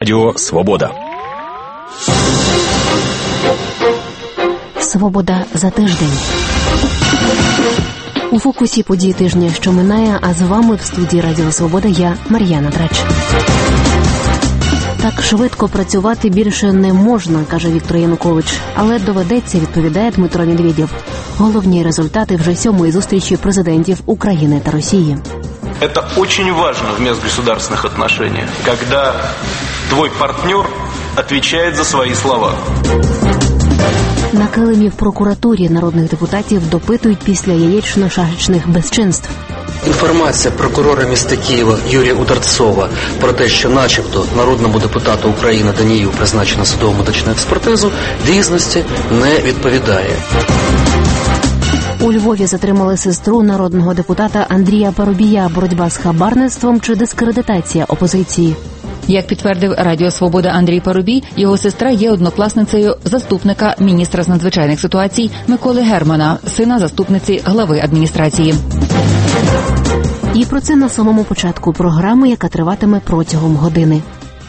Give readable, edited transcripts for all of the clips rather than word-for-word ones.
Радіо Свобода. Свобода за тиждень. У фокусі подій тижня, що минає, а з вами в студії Радіо Свобода я, Мар'яна Драч. Так швидко працювати більше не можна, каже Віктор Янукович, але доведеться, відповідає Дмитро Медведєв. Головні результати вже 7-ї зустрічі президентів України та Росії. Это очень важно в межгосударственных отношениях, когда твой партнер отвечает за свои слова. На килимі в прокуратурі народних депутатів допитують після яєчно-шашечних безчинств. Інформація прокурора міста Києва Юрія Ударцова про те, що начебто народному депутату України Данію призначено судово-медичну експертизу, дійсності не відповідає. У Львові затримали сестру народного депутата Андрія Парубія. Боротьба з хабарництвом чи дискредитація опозиції? Як підтвердив Радіо Свобода Андрій Парубій, його сестра є однокласницею заступника міністра з надзвичайних ситуацій Миколи Германа, сина заступниці глави адміністрації. І про це на самому початку програми, яка триватиме протягом години.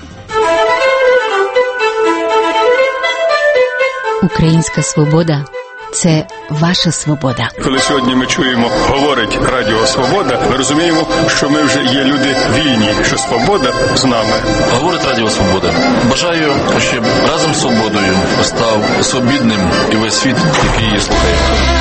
Українська свобода – це ваша свобода. Коли сьогодні ми чуємо, говорить Радіо Свобода, ми розуміємо, що ми вже є люди вільні, що свобода з нами. Говорить Радіо Свобода. Бажаю, щоб разом з свободою став свобідним і весь світ, який її слухає.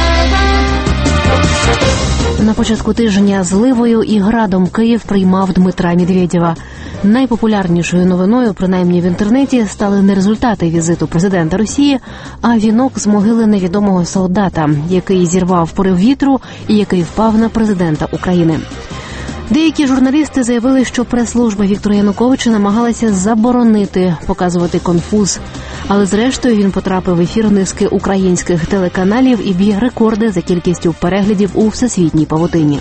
На початку тижня зливою і градом Київ приймав Дмитра Медведєва. Найпопулярнішою новиною, принаймні в інтернеті, стали не результати візиту президента Росії, а вінок з могили невідомого солдата, який зірвав порив вітру і який впав на президента України. Деякі журналісти заявили, що прес-служба Віктора Януковича намагалася заборонити показувати конфуз. Але зрештою він потрапив в ефір низки українських телеканалів і б'є рекорди за кількістю переглядів у всесвітній павутині.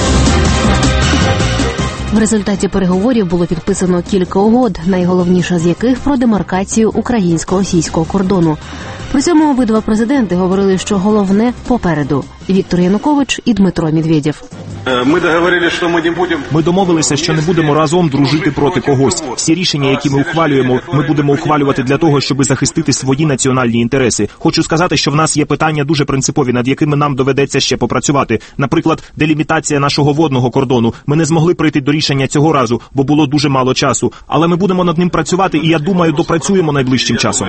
В результаті переговорів було підписано кілька угод, найголовніша з яких про демаркацію українсько-російського кордону. При цьому обидва президенти говорили, що головне попереду – Віктор Янукович і Дмитро Медведєв. Ми домовилися, що не будемо разом дружити проти когось. Всі рішення, які ми ухвалюємо, ми будемо ухвалювати для того, щоб захистити свої національні інтереси. Хочу сказати, що в нас є питання дуже принципові, над якими нам доведеться ще попрацювати. Наприклад, делімітація нашого водного кордону. Ми не змогли прийти до рішення цього разу, бо було дуже мало часу. Але ми будемо над ним працювати, і я думаю, допрацюємо найближчим часом.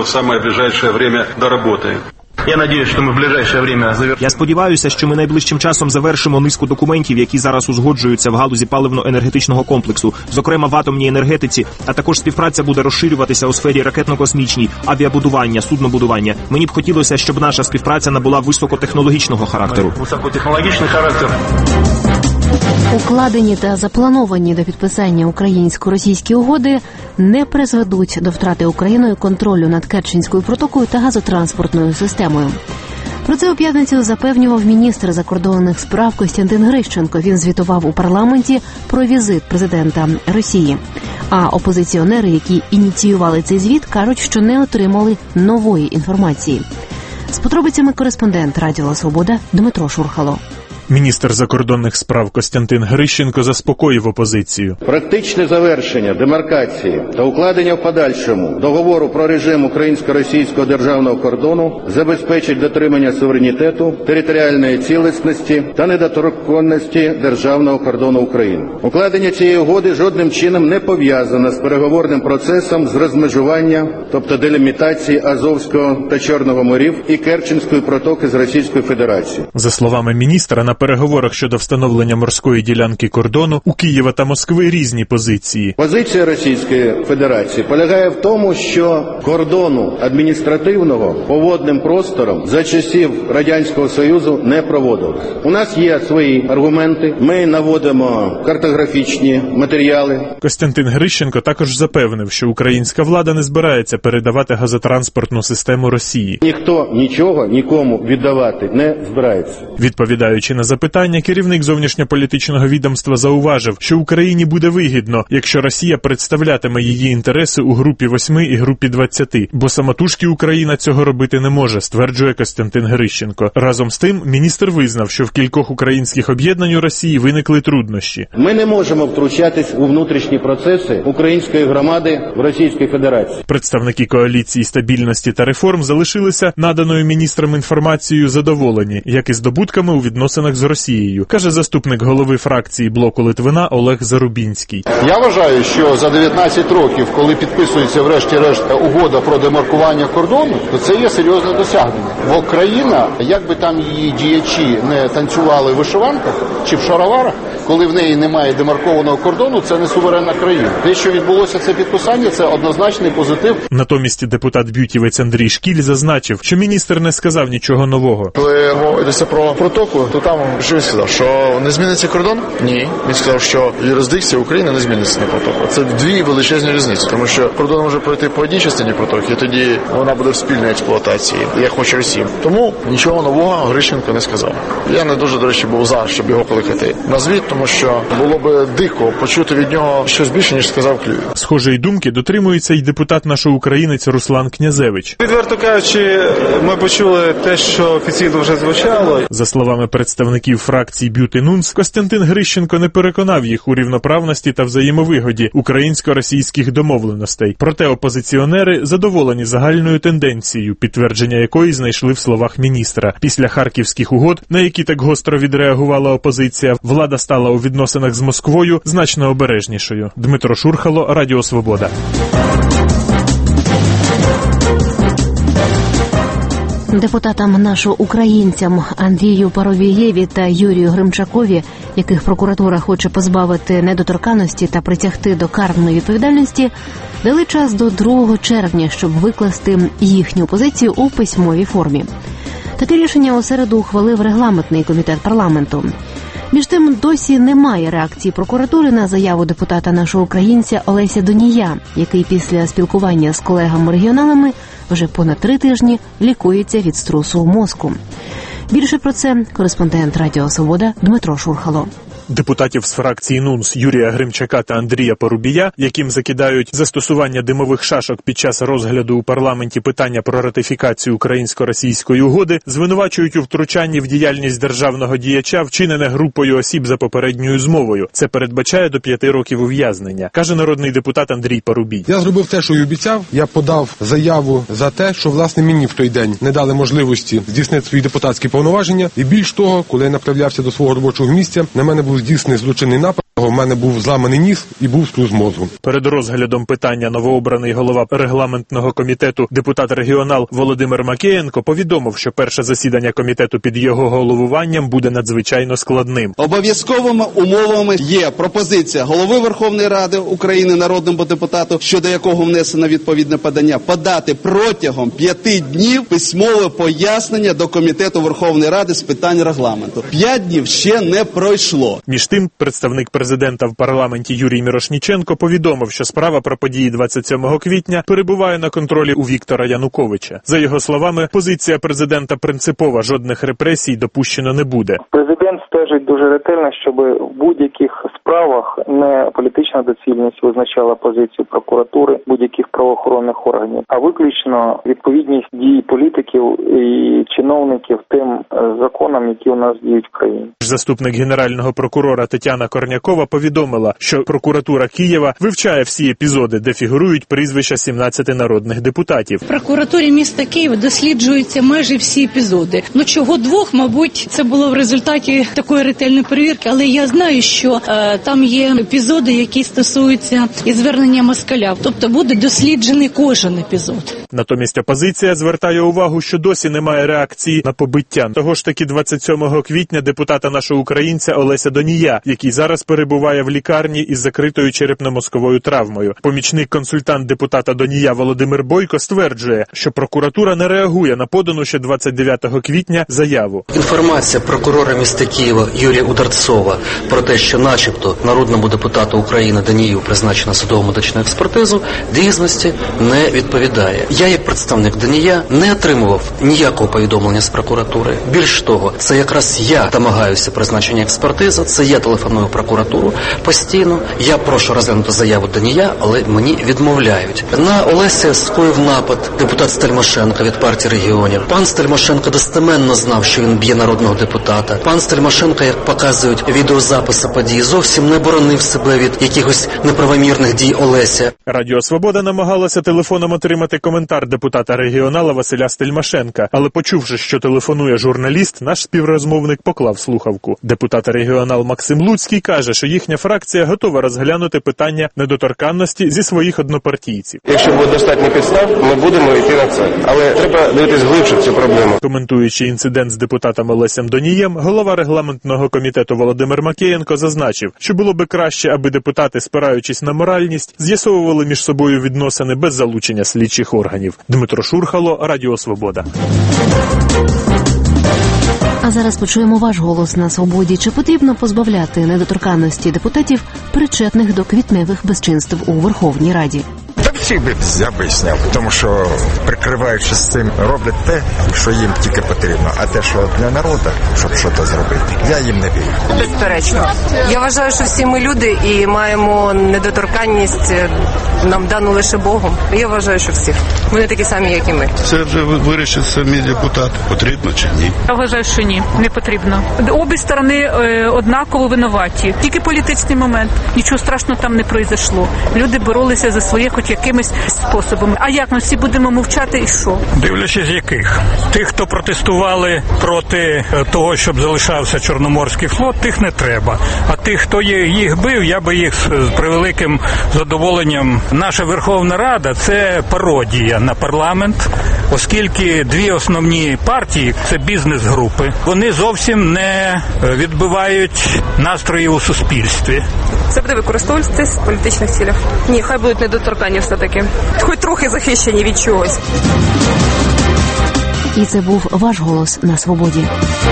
Я сподіваюся, що ми найближчим часом завершимо низку документів, які зараз узгоджуються в галузі паливно-енергетичного комплексу, зокрема в атомній енергетиці, а також співпраця буде розширюватися у сфері ракетно-космічній, авіабудування, суднобудування. Мені б хотілося, щоб наша співпраця набула високотехнологічного характеру. Укладені та заплановані до підписання українсько-російські угоди не призведуть до втрати Україною контролю над Керченською протокою та газотранспортною системою. Про це у п'ятницю запевнював міністр закордонних справ Костянтин Грищенко. Він звітував у парламенті про візит президента Росії. А опозиціонери, які ініціювали цей звіт, кажуть, що не отримали нової інформації. З подробицями кореспондент Радіо Свобода Дмитро Шурхало. Міністр закордонних справ Костянтин Грищенко заспокоїв опозицію. Практичне завершення демаркації та укладення в подальшому договору про режим українсько-російського державного кордону забезпечить дотримання суверенітету, територіальної цілісності та недоторканності державного кордону України. Укладення цієї угоди жодним чином не пов'язано з переговорним процесом з розмежування, тобто делімітації Азовського та Чорного морів і Керченської протоки з Російською Федерацією. За словами міністра, на переговорах щодо встановлення морської ділянки кордону у Києва та Москви різні позиції. Позиція Російської Федерації полягає в тому, що кордону адміністративного по водним просторам за часів Радянського Союзу не проводилось. У нас є свої аргументи, ми наводимо картографічні матеріали. Костянтин Грищенко також запевнив, що українська влада не збирається передавати газотранспортну систему Росії. Ніхто нічого нікому віддавати не збирається. Відповідаючи на запитання керівник зовнішньополітичного відомства зауважив, що Україні буде вигідно, якщо Росія представлятиме її інтереси у групі 8 і групі 20, бо самотужки Україна цього робити не може, стверджує Костянтин Грищенко. Разом з тим, міністр визнав, що в кількох українських об'єднань у Росії виникли труднощі. Ми не можемо втручатись у внутрішні процеси української громади в Російській Федерації. Представники коаліції стабільності та реформ залишилися наданою міністром інформацією задоволені, як і здобутками у відносинах з Росією, каже заступник голови фракції Блоку Литвина Олег Зарубінський. Я вважаю, що за 19 років, коли підписується врешті-решт угода про демаркування кордону, то це є серйозне досягнення. Бо країна, як би там її діячі не танцювали в вишиванках чи в шароварах, коли в неї немає демаркованого кордону, це не суверенна країна. Те, що відбулося це підписання, це однозначний позитив. Натомість депутат Б'ютівець Андрій Шкіль зазначив, що міністр не сказав нічого нового. Коли йдеться про протоку, то там що він сказав, що не зміниться кордон? Ні. Він сказав, що юрисдикція України не зміниться на протоку. Це дві величезні різниці, тому що кордон може пройти по одній частині протоки, і тоді вона буде в спільній експлуатації, як хоче всім. Тому нічого нового Грищенко не сказав. Я не дуже, до речі, був за, щоб його кликати на звіт, тому що було би дико почути від нього щось більше, ніж сказав Клюєв. Схожої думки дотримується й депутат нашого українець Руслан Князевич. Відверто кажучи, ми почули те, що офіційно вже звучало. За словами представників фракції Б'ют і Нунс, Костянтин Грищенко не переконав їх у рівноправності та взаємовигоді українсько-російських домовленостей. Проте опозиціонери задоволені загальною тенденцією, підтвердження якої знайшли в словах міністра. Після харківських угод, на які так гостро відреагувала опозиція, влада стала у відносинах з Москвою значно обережнішою. Дмитро Шурхало, Радіо Свобода. Депутатам нашо-українцям Андрію Парубієві та Юрію Гримчакові, яких прокуратура хоче позбавити недоторканності та притягти до карної відповідальності, дали час до 2 червня, щоб викласти їхню позицію у письмовій формі. Таке рішення у середу ухвалив регламентний комітет парламенту. Між тим, досі немає реакції прокуратури на заяву депутата нашого українця Олеся Донія, який після спілкування з колегами-регіоналами вже понад 3 тижні лікується від струсу мозку. Більше про це кореспондент Радіо Свобода Дмитро Шурхало. Депутатів з фракції НУНС Юрія Гримчака та Андрія Парубія, яким закидають застосування димових шашок під час розгляду у парламенті питання про ратифікацію українсько-російської угоди, звинувачують у втручанні в діяльність державного діяча, вчинене групою осіб за попередньою змовою. Це передбачає до 5 років ув'язнення, каже народний депутат Андрій Парубій. Я зробив те, що й обіцяв. Я подав заяву за те, що, власне, мені в той день не дали можливості здійснити свої депутатські повноваження. І більш того, коли я направлявся до свого робочого місця, на мене був здійснений злочинний напад. У мене був зламаний ніс і був струс мозку. Перед розглядом питання новообраний голова регламентного комітету депутат-регіонал Володимир Макеєнко повідомив, що перше засідання комітету під його головуванням буде надзвичайно складним. Обов'язковими умовами є пропозиція голови Верховної Ради України народному депутату, щодо якого внесено відповідне подання, подати протягом 5 днів письмове пояснення до комітету Верховної Ради з питань регламенту. 5 днів ще не пройшло. Між тим, представник президента в парламенті Юрій Мірошніченко повідомив, що справа про події 27 квітня перебуває на контролі у Віктора Януковича. За його словами, позиція президента принципова, жодних репресій допущено не буде. Президент стежить дуже ретельно, щоб в будь-яких справах не політична доцільність визначала позицію прокуратури, будь-яких правоохоронних органів, а виключно відповідність дій політиків і чиновників тим законам, які у нас діють в країні. Заступник генерального прокурора Тетяна Корнякова повідомила, що прокуратура Києва вивчає всі епізоди, де фігурують прізвища 17 народних депутатів. В прокуратурі міста Києва досліджуються майже всі епізоди. Чого 2, мабуть, це було в результаті такої ретельної перевірки, але я знаю, що там є епізоди, які стосуються і звернення москаля. Тобто буде досліджений кожен епізод. Натомість опозиція звертає увагу, що досі немає реакції на побиття. Того ж таки 27 квітня депутата нашого українця Олеся Донія, який зараз перебуває в лікарні із закритою черепно-мозковою травмою. Помічник-консультант депутата Донія Володимир Бойко стверджує, що прокуратура не реагує на подану ще 29 квітня заяву. Інформація прокурора міста Києва Юрія Ударцова про те, що начебто народному депутату України Донію призначено судово-медичну експертизу, дійсності не відповідає. Я, як представник Данія, не отримував ніякого повідомлення з прокуратури. Більш того, це якраз я домагаюся призначення експертизи, це я телефоную в прокуратуру постійно, я прошу розглянути заяву Данія, але мені відмовляють. На Олеся скоїв напад депутат Стельмашенко від партії регіонів. Пан Стельмашенко достеменно знав, що він б'є народного депутата. Пан Стельмашенко, як показують відеозаписи подій, зовсім не боронив себе від якихось неправомірних дій Олеся. Радіо «Свобода» намагалася телефоном отримати коментар депутата-регіонала Василя Стельмашенка, але почувши, що телефонує журналіст, наш співрозмовник поклав слухавку. Депутат-регіонал Максим Луцький каже, що їхня фракція готова розглянути питання недоторканності зі своїх однопартійців. Якщо буде достатньо підстав, ми будемо йти на це. Але треба дивитись глибше цю проблему. Коментуючи інцидент з депутатом Олесем Донієм, голова регламентного комітету Володимир Макеєнко зазначив, що було би краще, аби депутати, спираючись на моральність, з'ясовували між собою відносини без залучення слідчих органів. Дмитро Шурхало, Радіо «Свобода». А зараз почуємо ваш голос на «Свободі». Чи потрібно позбавляти недоторканності депутатів, причетних до квітневих безчинств у Верховній Раді? Та всі би я б зняв, тому що, прикриваючись цим, роблять те, що їм тільки потрібно. А те, що для народу, щоб щось зробити, я їм не вірю. Безперечно. Я вважаю, що всі ми люди і маємо недоторканність, нам дану лише Богом. Я вважаю, що всі. Вони такі самі, як і ми. Це вже вирішать самі депутати. Потрібно чи ні? Я вважаю, що ні, не потрібно. Обі сторони однаково винуваті. Тільки політичний момент. Нічого страшного там не произошло. Люди боролися за своє хоч якимось способом. А як ми всі будемо мовчати і що? Дивлячись яких? Тих, хто протестували проти того, щоб залишався Чорноморський флот, тих не треба. А тих, хто їх бив, я би їх з превеликим задоволенням. Наша Верховна Рада – це пародія на парламент, оскільки дві основні партії – це бізнес-групи. Вони зовсім не відбивають настрої у суспільстві. Це буде використовуватись в політичних цілях? Ні, хай будуть недоторканні все-таки. Хоч трохи захищені від чогось. І це був ваш голос на «Свободі».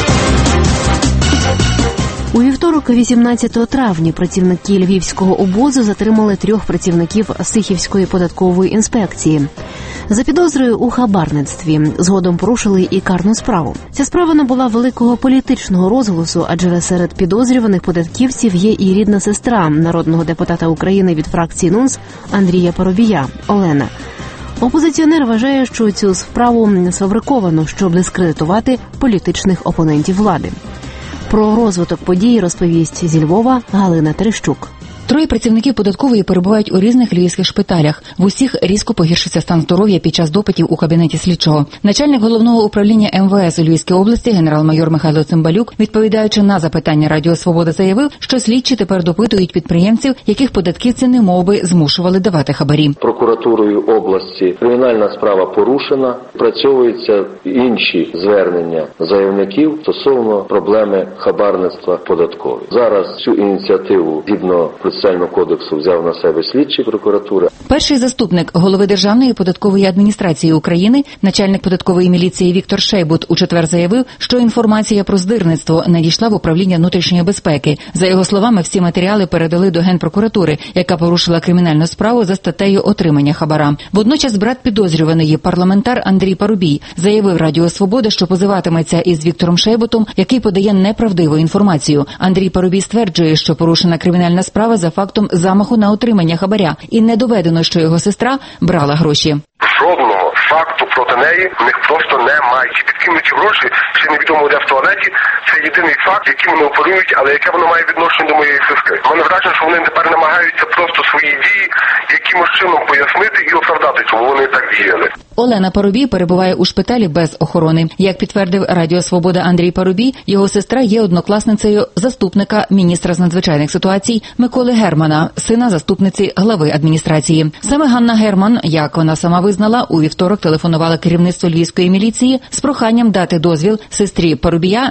У вівторок, 18 травня, працівники Львівського обозу затримали 3 працівників Сихівської податкової інспекції. За підозрою у хабарництві згодом порушили і карну справу. Ця справа набула великого політичного розголосу, адже серед підозрюваних податківців є і рідна сестра народного депутата України від фракції НУНС Андрія Парубія – Олена. Опозиціонер вважає, що цю справу сфабриковано, щоб дискредитувати політичних опонентів влади. Про розвиток подій розповість зі Львова Галина Терещук. 3 працівників податкової перебувають у різних львівських шпиталях. В усіх різко погіршився стан здоров'я під час допитів у кабінеті слідчого. Начальник головного управління МВС у Львівській області генерал-майор Михайло Цимбалюк, відповідаючи на запитання Радіо «Свобода», заявив, що слідчі тепер допитують підприємців, яких податківці немовби змушували давати хабарі. Прокуратурою області кримінальна справа порушена, працьовуються інші звернення заявників стосовно проблеми хабарництва податкової. Зараз цю ініціативу згідно Процесуального кодексу взяв на себе слідчі прокуратури. Перший заступник голови Державної податкової адміністрації України, начальник податкової міліції Віктор Шейбут у четвер заявив, що інформація про здирництво надійшла в управління внутрішньої безпеки. За його словами, всі матеріали передали до Генпрокуратури, яка порушила кримінальну справу за статтею отримання хабара. Водночас брат підозрюваної, парламентар Андрій Парубій, заявив Радіо «Свобода», що позиватиметься із Віктором Шейбутом, який подає неправдиву інформацію. Андрій Парубій стверджує, що порушена кримінальна справа за фактом замаху на отримання хабаря, і не доведено, що його сестра брала гроші. Жодного факту проти неї в них просто немає. Чи підкинуті гроші, чи невідомо де в туалеті. Це єдиний факт, яким вони оперують, але яке воно має відношення до моєї сестри. У мене враження, що вони тепер намагаються просто свої дії якимось чином пояснити і оправдати, чому вони так діяли. Олена Парубій перебуває у шпиталі без охорони. Як підтвердив Радіо «Свобода» Андрій Парубій, його сестра є однокласницею заступника міністра з надзвичайних ситуацій Миколи Германа, сина заступниці глави адміністрації. Саме Ганна Герман, як вона сама визнала, у вівторок телефонувала керівництву львівської міліції з проханням дати дозвіл сестрі Парубія лягти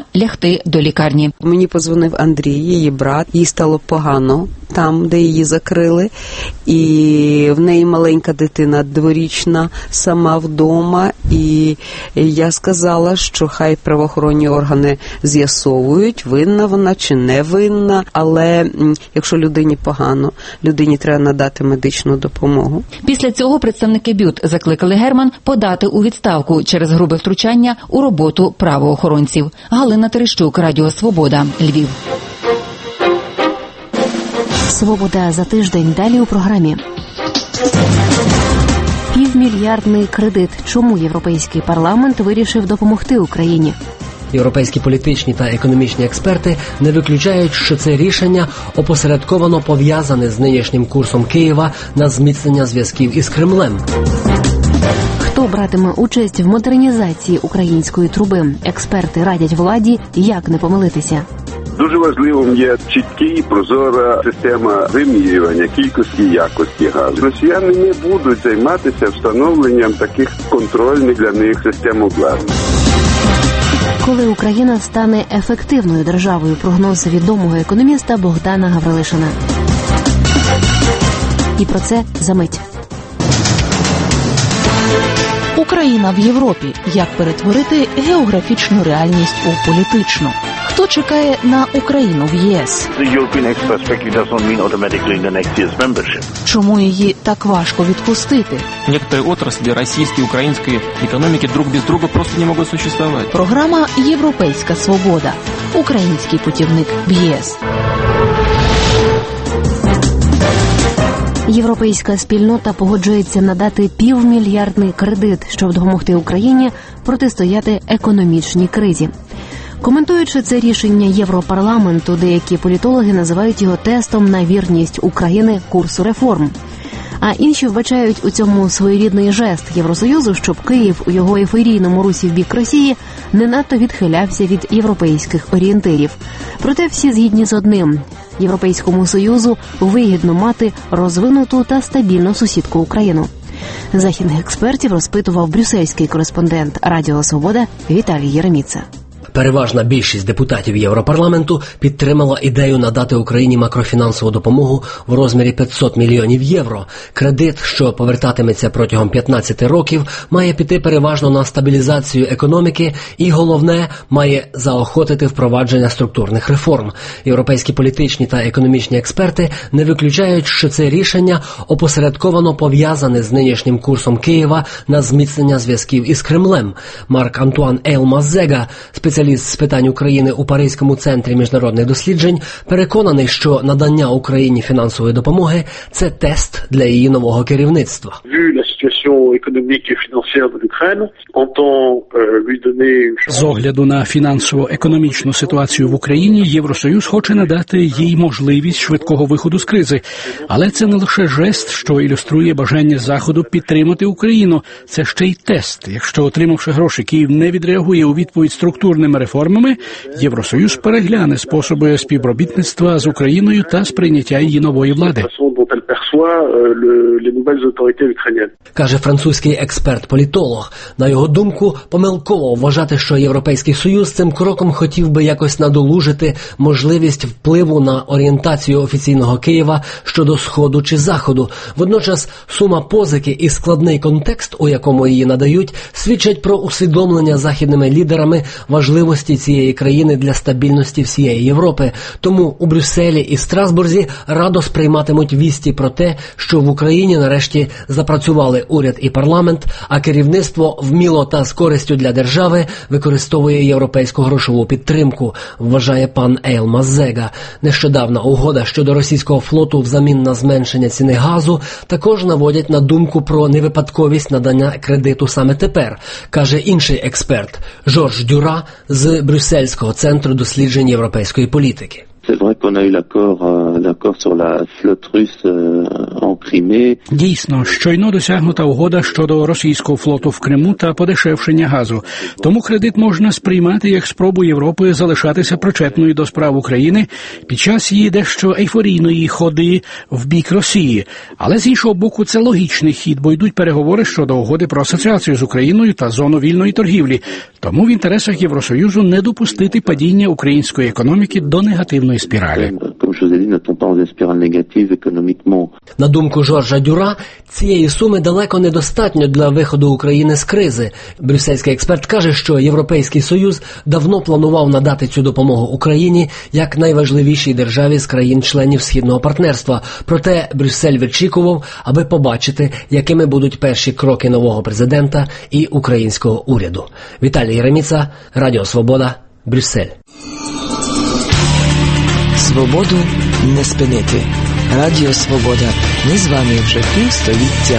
йти до лікарні. Мені подзвонив Андрій, її брат, їй стало погано там, де її закрили, і в неї маленька дитина, 2-річна, сама вдома, і я сказала, що хай правоохоронні органи з'ясовують, винна вона чи не винна, але якщо людині погано, людині треба надати медичну допомогу. Після цього представники БЮТ закликали Герман подати у відставку через грубе втручання у роботу правоохоронців. Галина Терещук, Радіо Свобода, Львів. Свобода за тиждень. Далі у програмі. Півмільярдний кредит. Чому Європейський парламент вирішив допомогти Україні? Європейські політичні та економічні експерти не виключають, що це рішення опосередковано пов'язане з нинішнім курсом Києва на зміцнення зв'язків із Кремлем. Хто братиме участь в модернізації української труби? Експерти радять владі, як не помилитися. Дуже важливим є чітка і прозора система вимірювання кількості і якості газу. Росіяни не будуть займатися встановленням таких контрольних для них систем обладнання. Коли Україна стане ефективною державою, прогноз відомого економіста Богдана Гаврилишина. І про це за мить. Україна в Європі. Як перетворити географічну реальність у політичну? Хто чекає на Україну в ЄС? Чому її так важко відпустити? Некоторые отрасли российской и украинской экономики друг без друга просто не могут существовать. Програма «Європейська свобода». Український путівник в ЄС. Європейська спільнота погоджується надати півмільярдний кредит, щоб допомогти Україні протистояти економічній кризі. Коментуючи це рішення Європарламенту, деякі політологи називають його тестом на вірність України курсу реформ. А інші вбачають у цьому своєрідний жест Євросоюзу, щоб Київ у його ейфорійному русі в бік Росії не надто відхилявся від європейських орієнтирів. Проте всі згідні з одним – Європейському Союзу вигідно мати розвинуту та стабільну сусідку Україну. Західних експертів розпитував брюссельський кореспондент Радіо Свобода Віталій Єреміца. Переважна більшість депутатів Європарламенту підтримала ідею надати Україні макрофінансову допомогу в розмірі 500 мільйонів євро. Кредит, що повертатиметься протягом 15 років, має піти переважно на стабілізацію економіки і, головне, має заохотити впровадження структурних реформ. Європейські політичні та економічні експерти не виключають, що це рішення опосередковано пов'язане з нинішнім курсом Києва на зміцнення зв'язків із Кремлем. Марк-Антуан Ейл-Мазега, спеціаліст з питань України у Паризькому центрі міжнародних досліджень, переконаний, що надання Україні фінансової допомоги – це тест для її нового керівництва. З огляду на фінансово-економічну ситуацію в Україні, Євросоюз хоче надати їй можливість швидкого виходу з кризи. Але це не лише жест, що ілюструє бажання Заходу підтримати Україну. Це ще й тест. Якщо, отримавши гроші, Київ не відреагує у відповідь структурними реформами, Євросоюз перегляне способи співробітництва з Україною та сприйняття її нової влади. Каже французький експерт-політолог. На його думку, помилково вважати, що Європейський Союз цим кроком хотів би якось надолужити можливість впливу на орієнтацію офіційного Києва щодо Сходу чи Заходу. Водночас сума позики і складний контекст, у якому її надають, свідчать про усвідомлення західними лідерами важливості цієї країни для стабільності всієї Європи. Тому у Брюсселі і Страсбурзі радо сприйматимуть вісті про те, що в Україні нарешті запрацювали уряд і парламент, а керівництво вміло та з користю для держави використовує європейську грошову підтримку, вважає пан Ейл Мазега. Нещодавна угода щодо російського флоту взамін на зменшення ціни газу також наводять на думку про невипадковість надання кредиту саме тепер, каже інший експерт Жорж Дюра з Брюссельського центру досліджень європейської політики. C'est vrai qu'on a eu l'accord sur la flotte russe Дійсно, щойно досягнута угода щодо російського флоту в Криму та подешевшення газу. Тому кредит можна сприймати як спробу Європи залишатися причетною до справ України під час її дещо ейфорійної ходи в бік Росії. Але з іншого боку, це логічний хід, бо йдуть переговори щодо угоди про асоціацію з Україною та зону вільної торгівлі. Тому в інтересах Євросоюзу не допустити падіння української економіки до негативної спіралі. На думку Жоржа Дюра, цієї суми далеко недостатньо для виходу України з кризи. Брюссельський експерт каже, що Європейський Союз давно планував надати цю допомогу Україні як найважливішій державі з країн-членів Східного партнерства. Проте Брюссель вичікував, аби побачити, якими будуть перші кроки нового президента і українського уряду. Віталій Єреміца, Радіо Свобода, Брюссель. Свободу не спинити. Радіо Свобода. Ми з вами вже півстоліття.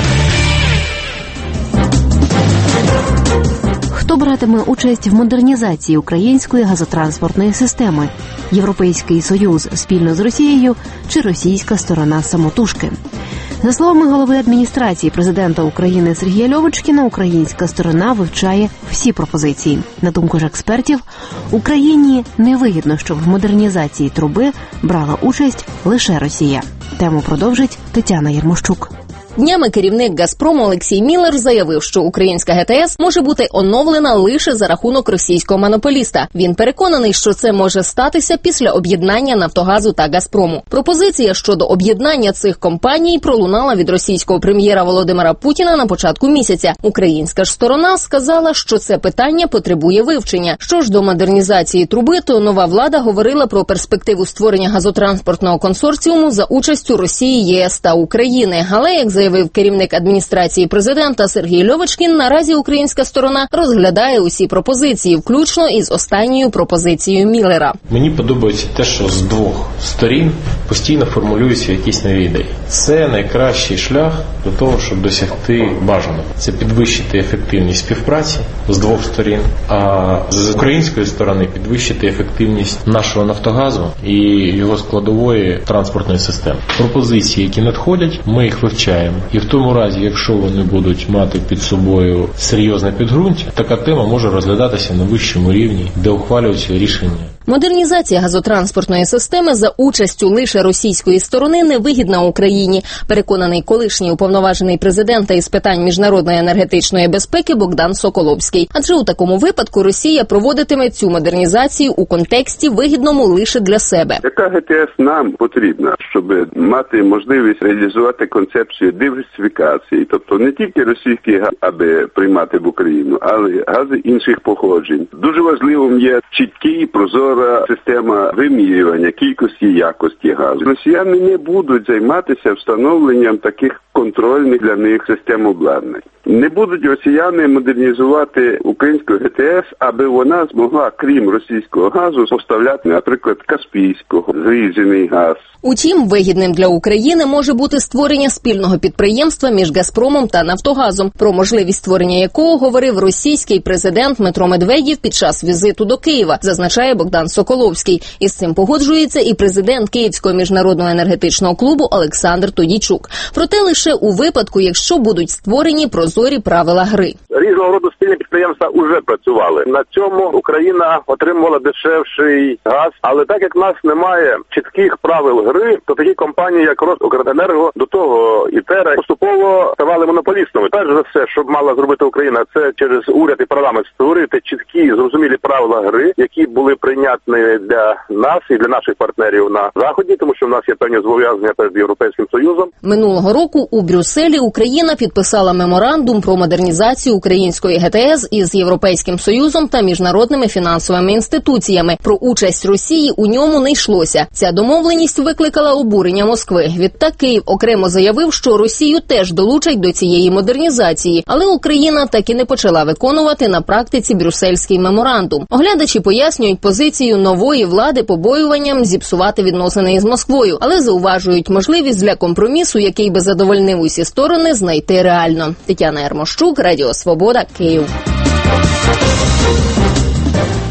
Хто братиме участь в модернізації української газотранспортної системи? Європейський Союз спільно з Росією чи російська сторона самотужки? За словами голови адміністрації президента України Сергія Льовочкіна, українська сторона вивчає всі пропозиції. На думку ж експертів, Україні невигідно, щоб в модернізації труби брала участь лише Росія. Тему продовжить Тетяна Єрмощук. Днями керівник «Газпрому» Олексій Міллер заявив, що українська ГТС може бути оновлена лише за рахунок російського монополіста. Він переконаний, що це може статися після об'єднання «Нафтогазу» та «Газпрому». Пропозиція щодо об'єднання цих компаній пролунала від російського прем'єра Володимира Путіна на початку місяця. Українська ж сторона сказала, що це питання потребує вивчення. Що ж до модернізації труби, то нова влада говорила про перспективу створення газотранспортного консорціуму за участю Росії, ЄС та України. Але, як заявив керівник адміністрації президента Сергій Льовочкін, наразі українська сторона розглядає усі пропозиції, включно із останньою пропозицією Міллера. Мені подобається те, що з двох сторін постійно формулюються якісь нові ідеї. Це найкращий шлях до того, щоб досягти бажаного. Це підвищити ефективність співпраці з двох сторін, а з української сторони підвищити ефективність нашого «Нафтогазу» і його складової транспортної системи. Пропозиції, які надходять, ми їх вивчаємо. І в тому разі, якщо вони будуть мати під собою серйозне підґрунтя, така тема може розглядатися на вищому рівні, де ухвалюються рішення. Модернізація газотранспортної системи за участю лише російської сторони невигідна Україні, переконаний колишній уповноважений президента із питань міжнародної енергетичної безпеки Богдан Соколовський. Адже у такому випадку Росія проводитиме цю модернізацію у контексті вигідному лише для себе. Яка ГТС нам потрібна, щоб мати можливість реалізувати концепцію диверсифікації, тобто не тільки російський газ, аби приймати в Україну, але гази інших походжень. Дуже важливим є чіткий, прозорий система вимірювання кількості і якості газу. Росіяни не будуть займатися встановленням таких контрольних для них систем обладнань. Не будуть росіяни модернізувати українську ГТС, аби вона змогла, крім російського газу, поставляти, наприклад, каспійського, зріджений газ. Утім, вигідним для України може бути створення спільного підприємства між «Газпромом» та «Нафтогазом», про можливість створення якого говорив російський президент Дмитро Медведєв під час візиту до Києва, зазначає Богдан Соколовський. Із цим погоджується і президент Київського міжнародного енергетичного клубу Олександр Тодійчук. Проте лише у випадку, якщо будуть створені прозорі правила гри. Різного роду спільні підприємства вже працювали. На цьому Україна отримувала дешевший газ, але так як в нас немає чітких правил гри, то такі компанії, як Росукренерго, до того і ТЕРА, поступово ставали монополістами. Перш за все, що мала зробити Україна, це через уряд і парламент створити чіткі, зрозумілі правила гри, які були прийнятні для нас і для наших партнерів на Заході, тому що в нас є певні зобов'язання перед Європейським Союзом. Минулого року у Брюсселі Україна підписала меморандум про модернізацію української ГТС із Європейським Союзом та міжнародними фінансовими інституціями. Про участь Росії у ньому не йшлося. Ця домовленість викликала обурення Москви. Відтак Київ окремо заявив, що Росію теж долучать до цієї модернізації, але Україна так і не почала виконувати на практиці брюссельський меморандум. Оглядачі пояснюють позицію нової влади побоюванням зіпсувати відносини із Москвою, але зауважують можливість для компромісу, який би задовольнив усі сторони, знайти реально. Тетяна Єрмощук, Радіо Свобода, Київ.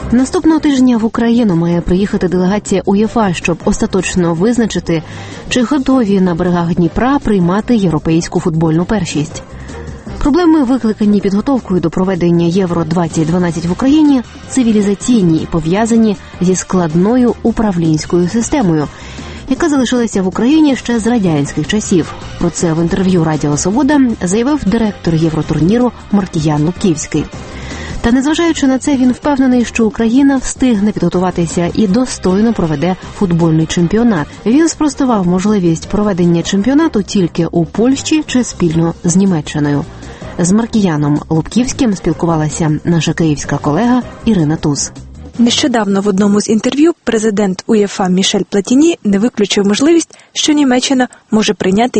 Наступного тижня в Україну має приїхати делегація УЄФА, щоб остаточно визначити, чи готові на берегах Дніпра приймати європейську футбольну першість. Проблеми, викликані підготовкою до проведення Євро-2012 в Україні, цивілізаційні і пов'язані зі складною управлінською системою, яка залишилася в Україні ще з радянських часів. Про це в інтерв'ю Радіо Свобода заявив директор Євротурніру Маркіян Лубківський. Та незважаючи на це, він впевнений, що Україна встигне підготуватися і достойно проведе футбольний чемпіонат. Він спростував можливість проведення чемпіонату тільки у Польщі чи спільно з Німеччиною. З Маркіяном Лубківським спілкувалася наша київська колега Ірина Туз. Нещодавно в одному з інтерв'ю президент УЄФА Мішель Платіні не виключив можливість, що Німеччина може прийняти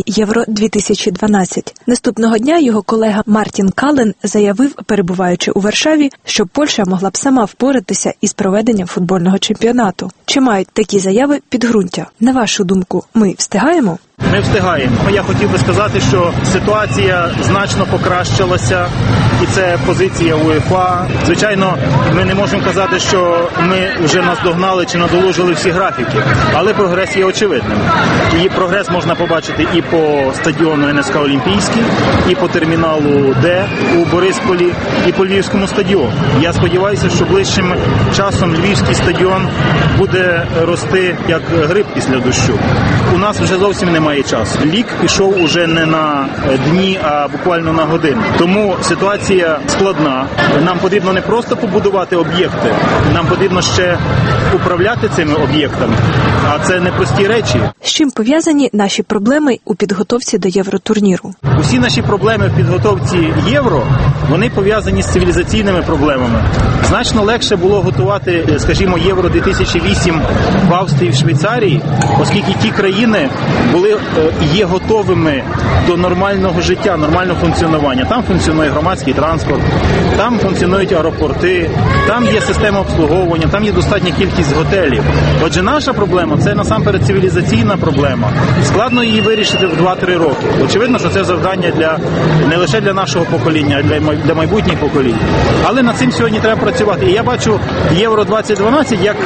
Євро-2012. Наступного дня його колега Мартін Кален заявив, перебуваючи у Варшаві, що Польща могла б сама впоратися із проведенням футбольного чемпіонату. Чи мають такі заяви підґрунтя? На вашу думку, ми встигаємо? Ми встигаємо. Я хотів би сказати, що ситуація значно покращилася, і це позиція УЄФА. Звичайно, ми не можемо казати, що ми вже наздогнали чи надолужили всі графіки, але прогрес є очевидним. І прогрес можна побачити і по стадіону НСК Олімпійський, і по терміналу Д у Борисполі, і по Львівському стадіону. Я сподіваюся, що ближчим часом Львівський стадіон буде рости як гриб після дощу. У нас вже зовсім немає часу. Лік пішов уже не на дні, а буквально на години. Тому ситуація складна. Нам потрібно не просто побудувати об'єкти, нам потрібно ще управляти цими об'єктами. А це непрості речі. З чим пов'язані наші проблеми у підготовці до Євротурніру? Усі наші проблеми в підготовці Євро, вони пов'язані з цивілізаційними проблемами. Значно легше було готувати, скажімо, Євро-2008 в Австрії, в Швейцарії, оскільки ті країни були і є готовими до нормального життя, нормального функціонування. Там функціонує громадський транспорт, там функціонують аеропорти, там є система обслуговування, там є достатня кількість готелів. Отже, наша проблема – це насамперед цивілізаційна проблема. Складно її вирішити в 2-3 роки. Очевидно, що це завдання не лише для нашого покоління, а для майбутніх поколінь. Але над цим сьогодні треба працювати. І я бачу Євро-2012 як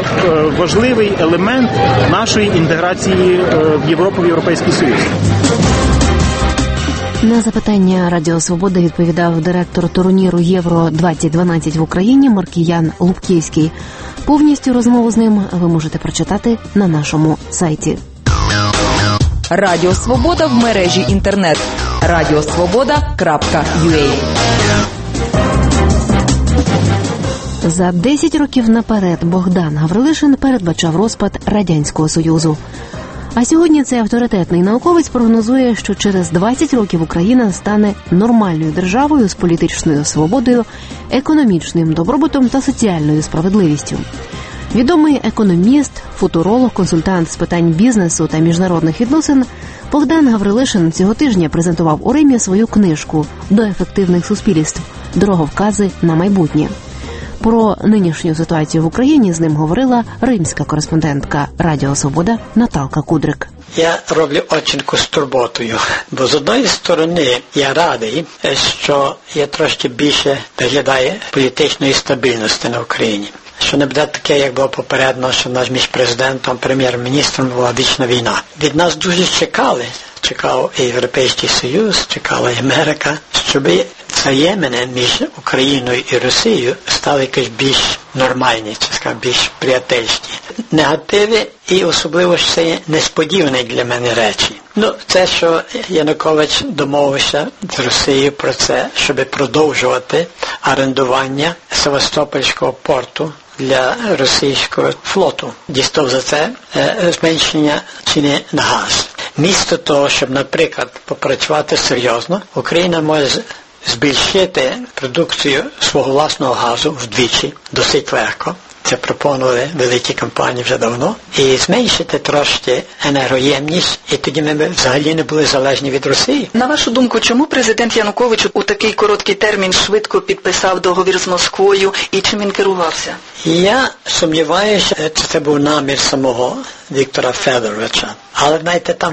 важливий елемент нашої інтеграції в Європу, в Європейський Союз. На запитання Радіо Свобода відповідав директор турніру Євро-2012 в Україні Маркіян Лубківський. Повністю розмову з ним ви можете прочитати на нашому сайті. Радіо Свобода в мережі інтернет. radiosvoboda.ua. За 10 років наперед Богдан Гаврилишин передбачав розпад Радянського Союзу. А сьогодні цей авторитетний науковець прогнозує, що через 20 років Україна стане нормальною державою з політичною свободою, економічним добробутом та соціальною справедливістю. Відомий економіст, футуролог, консультант з питань бізнесу та міжнародних відносин Богдан Гаврилишин цього тижня презентував у Римі свою книжку «До ефективних суспільств. Дороговкази на майбутнє». Про нинішню ситуацію в Україні з ним говорила римська кореспондентка Радіо Свобода Наталка Кудрик. Я роблю оцінку з турботою, бо з одної сторони я радий, що є трошки більше виглядає політичної стабільності на Україні. Що не буде таке, як було попередньо, що наш між президентом, прем'єр-міністром була вічна війна. Від нас дуже чекав і Європейський Союз, чекала і Америка, щоб взаємини між Україною і Росією стали якось більш нормальні, чи скажімо, більш приятельські. Негативи і особливо ж це несподівані для мене речі. Це, що Янукович домовився з Росією про це, щоб продовжувати орендування Севастопольського порту для російського флоту. Дістав за це зменшення ціни на газ. Місто того, щоб, наприклад, попрацювати серйозно, Україна може збільшити продукцію свого власного газу вдвічі, досить легко. Це пропонували великі компанії вже давно. І зменшити трошки енергоємність, і тоді ми б взагалі не були залежні від Росії. На вашу думку, чому президент Янукович у такий короткий термін швидко підписав договір з Москвою і чим він керувався? Я сумніваюся, чи це був намір самого Віктора Федоровича. Але, знаєте, там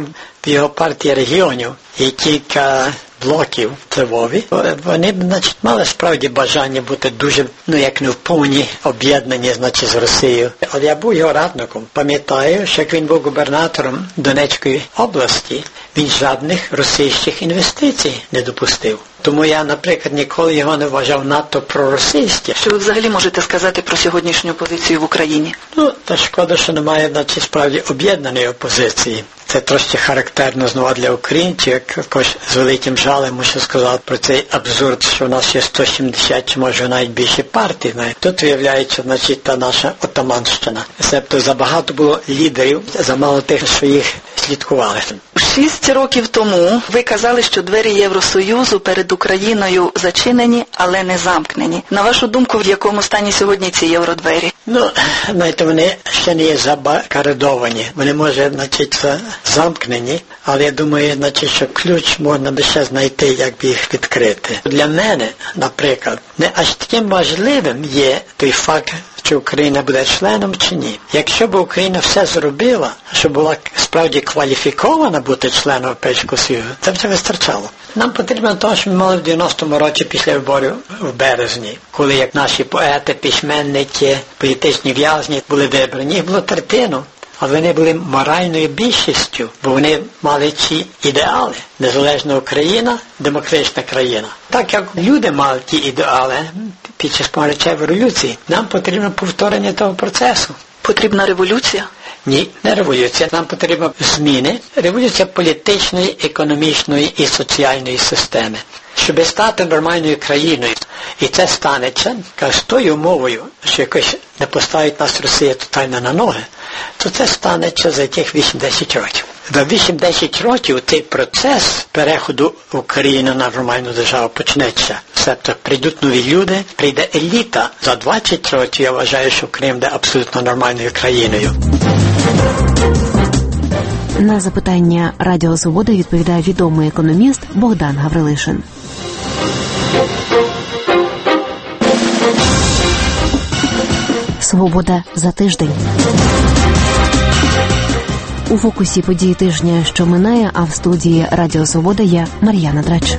в його партії регіонів є кілька блоків впливові, вони б, мали справді бажання бути дуже, як не в повні об'єднані, з Росією. Але я був його радником. Пам'ятаю, що як він був губернатором Донецької області, він жодних російських інвестицій не допустив. Тому я, наприклад, ніколи його не вважав надто проросійським. Що ви взагалі можете сказати про сьогоднішню опозицію в Україні? Та шкода, що немає, справді об'єднаної опозиції. Це трошки характерно знову для українців, якось з великим жалем мушу сказати про цей абсурд, що в нас є 170 чи може навіть більше партій. Тут виявляється, та наша отаманщина. Себто забагато було лідерів, замало тих, що їх слідкували. 6 років тому ви казали, що двері Євросоюзу перед Україною зачинені, але не замкнені. На вашу думку, в якому стані сьогодні ці євродвері? Вони ще не є забарикадовані. Вони, може, замкнені, але я думаю, що ключ можна би ще знайти, як би їх відкрити. Для мене, наприклад, не аж таким важливим є той факт, чи Україна буде членом чи ні. Якщо б Україна все зробила, щоб була справді кваліфікована бути членом Європейського Союзу, це вже вистачало. Нам потрібно того, що ми мали в 90-му році після виборів в березні, коли як наші поети, письменники, політичні в'язні були вибрані. Їх було третину. Але вони були моральною більшістю, бо вони мали ці ідеали. Незалежна Україна, демократична країна. Так як люди мали ті ідеали під час помаранчевої революції, нам потрібно повторення того процесу. Потрібна революція? Ні, не революція. Нам потрібно зміни. Революція політичної, економічної і соціальної системи. Щоб стати нормальною країною. І це станеться з тою умовою, що якось не поставить нас Росія тотально на ноги, то це станеться за тих 8-10 років. За 8-10 років цей процес переходу України на нормальну державу почнеться. Себто прийдуть нові люди, прийде еліта. За 20 років я вважаю, що Крим буде абсолютно нормальною країною. На запитання Радіо Свобода відповідає відомий економіст Богдан Гаврилишин. Свобода за тиждень. У фокусі події тижня, що минає, а в студії Радіо Свобода я Мар'яна Драч.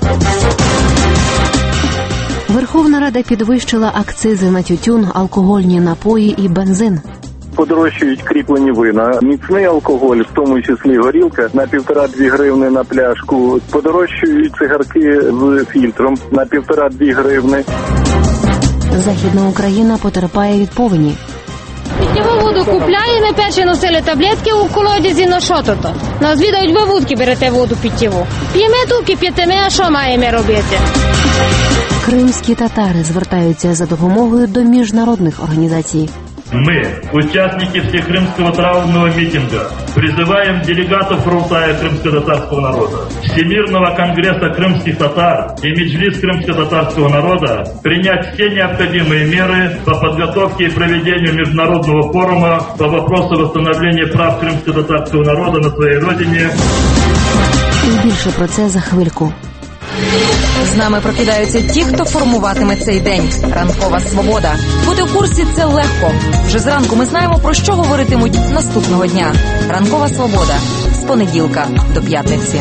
Верховна Рада підвищила акцизи на тютюн, алкогольні напої і бензин. Подорожчують кріплені вина, міцний алкоголь, в тому числі горілка, на 1,5-2 гривни на пляшку. Подорожчують цигарки з фільтром на 1,5-2 гривни. Західна Україна потерпає від повені. Питьову воду купляє, ми перші носили таблетки у колодязі, на що то? Нас відають, ви вудки берете воду питьову. П'ємо ту, кип'ятимо, а що маємо робити? Кримські татари звертаються за допомогою до міжнародних організацій. Мы, участники всекрымского траурного митинга, призываем делегатов Құрылтая крымско-татарского народа, Всемирного конгресса крымских татар и Меджлис крымско-татарского народа принять все необходимые меры по подготовке и проведению международного форума по вопросу восстановления прав крымско-татарского народа на своей родине. І більше про це за хвильку. З нами прокидаються ті, хто формуватиме цей день. Ранкова свобода. Бути в курсі – це легко. Вже зранку ми знаємо, про що говоритимуть наступного дня. Ранкова свобода. З понеділка до п'ятниці.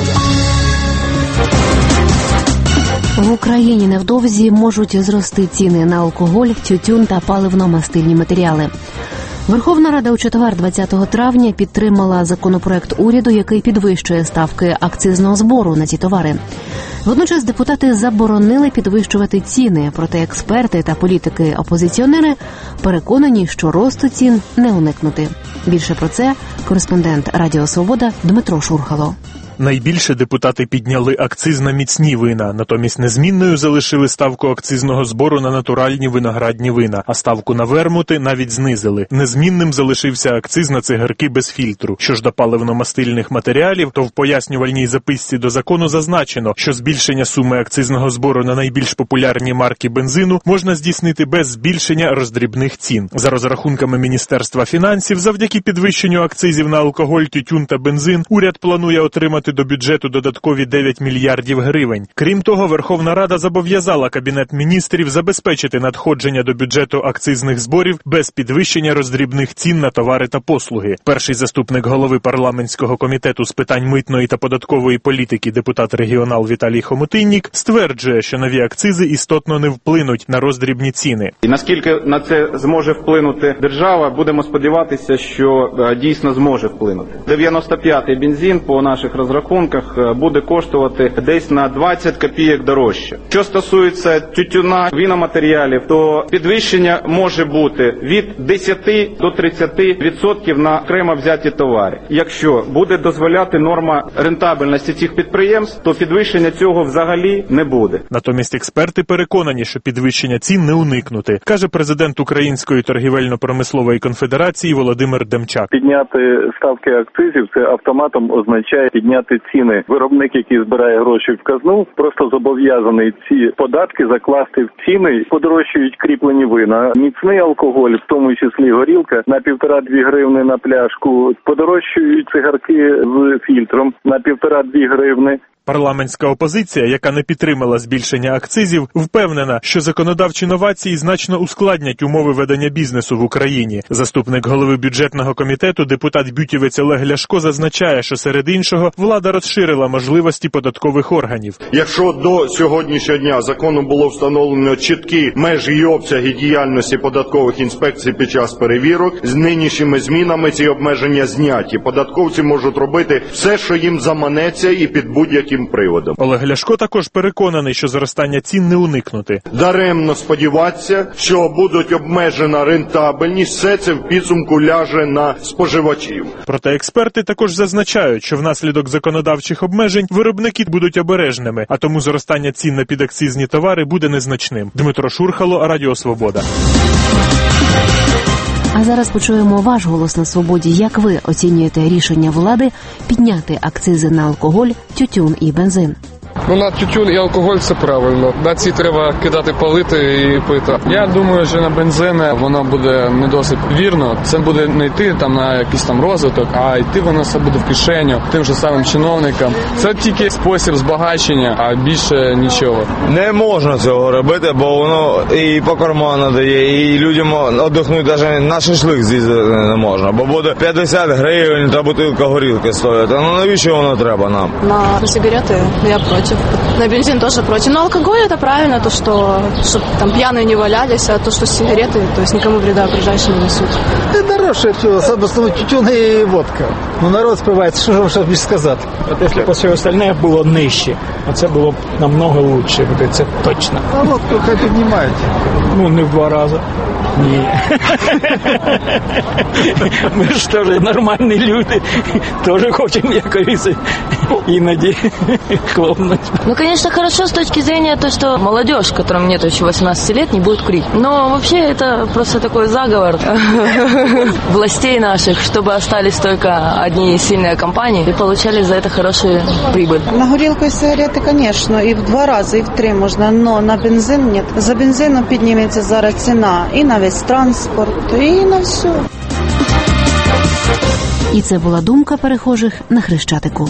В Україні невдовзі можуть зрости ціни на алкоголь, тютюн та паливно-мастильні матеріали. Верховна Рада у четвер, 20 травня, підтримала законопроект уряду, який підвищує ставки акцизного збору на ці товари. Водночас депутати заборонили підвищувати ціни, проте експерти та політики-опозиціонери переконані, що росту цін не уникнути. Більше про це кореспондент Радіо Свобода Дмитро Шурхало. Найбільше депутати підняли акциз на міцні вина, натомість незмінною залишили ставку акцизного збору на натуральні виноградні вина, а ставку на вермути навіть знизили. Незмінним залишився акциз на цигарки без фільтру. Що ж до паливно-мастильних матеріалів, то в пояснювальній записці до закону зазначено, що збільшення суми акцизного збору на найбільш популярні марки бензину можна здійснити без збільшення роздрібних цін. За розрахунками Міністерства фінансів, завдяки підвищенню акцизів на алкоголь, тютюн та бензин, уряд планує отримати виділити до бюджету додаткові 9 мільярдів гривень. Крім того, Верховна Рада зобов'язала Кабінет міністрів забезпечити надходження до бюджету акцизних зборів без підвищення роздрібних цін на товари та послуги. Перший заступник голови парламентського комітету з питань митної та податкової політики, депутат-регіонал Віталій Хомутиннік, стверджує, що нові акцизи істотно не вплинуть на роздрібні ціни. І наскільки на це зможе вплинути держава, будемо сподіватися, що дійсно зможе вплинути. 95-й бензин по наших розрахунках буде коштувати десь на 20 копійок дорожче. Що стосується тютюна, віноматеріалів, то підвищення може бути від 10 до 30% на окремо взяті товари. Якщо буде дозволяти норма рентабельності цих підприємств, то підвищення цього взагалі не буде. Натомість експерти переконані, що підвищення цін не уникнути, каже президент Української торгівельно-промислової конфедерації Володимир Демчак. Підняти ставки акцизів – це автоматом означає підняти ціни. Виробник, який збирає гроші в казну, просто зобов'язаний ці податки закласти в ціни. Подорожчують кріплені вина, міцний алкоголь, в тому числі горілка, на 1,5-2 гривни на пляшку. Подорожчують цигарки з фільтром на 1,5-2 гривни. Парламентська опозиція, яка не підтримала збільшення акцизів, впевнена, що законодавчі новації значно ускладнять умови ведення бізнесу в Україні. Заступник голови бюджетного комітету, депутат-бютівець Олег Ляшко, зазначає, що серед іншого влада розширила можливості податкових органів. Якщо до сьогоднішнього дня законом було встановлено чіткі межі і обсяги діяльності податкових інспекцій під час перевірок, з нинішніми змінами ці обмеження зняті. Податковці можуть робити все, що їм заманеться і під будь-які приводом. Олег Ляшко також переконаний, що зростання цін не уникнути. Даремно сподіватися, що будуть обмежена рентабельність, все це в підсумку ляже на споживачів. Проте експерти також зазначають, що внаслідок законодавчих обмежень виробники будуть обережними, а тому зростання цін на підакцизні товари буде незначним. Дмитро Шурхало, Радіо Свобода. А зараз почуємо ваш голос на свободі. Як ви оцінюєте рішення влади підняти акцизи на алкоголь, тютюн і бензин? На тютюн і алкоголь це правильно. На ці треба кидати палити і пити. Я думаю, що на бензин воно буде не досить вірно. Це буде не йти там на якийсь там розвиток, а йти воно все буде в кишеню тим же самим чиновникам. Це тільки спосіб збагачення, а більше нічого. Не можна цього робити, бо воно і по карману дає, і людям віддихнути навіть на шашлик з'їздити не можна, бо буде 50 гривень та бутилка горілки стоїть. Ну навіщо воно треба нам? На сигарети я проти. На бензин тоже против. Но алкоголь это правильно, то, что чтобы там пьяные не валялись, а то, что сигареты, то есть никому вреда окружающим не несут. Это дороже все, особенно тютюн и водка. Ну, народ спивається, що ж вам ще більше сказати? От якщо б все остальне було нижче, це було б намного лучше, це точно. А водку хай піднімають. Ну, не в 2 рази. Ні. Ми ж теж нормальні люди, теж хочемо якось іноді хлопнуть. Ну, конечно, хорошо с точки зрения то, что молодежь, которым нет еще 18 лет, не будет курить. Но вообще это просто такой заговор властей наших, чтобы остались только одни сильные компании и получали за это хорошую прибыль. На горілку і сигарети, конечно, і в 2 рази, і в 3 можна, но на бензин нет. За бензином підніметься зараз ціна і на весь транспорт, і на все. І це була думка перехожих на Хрещатику.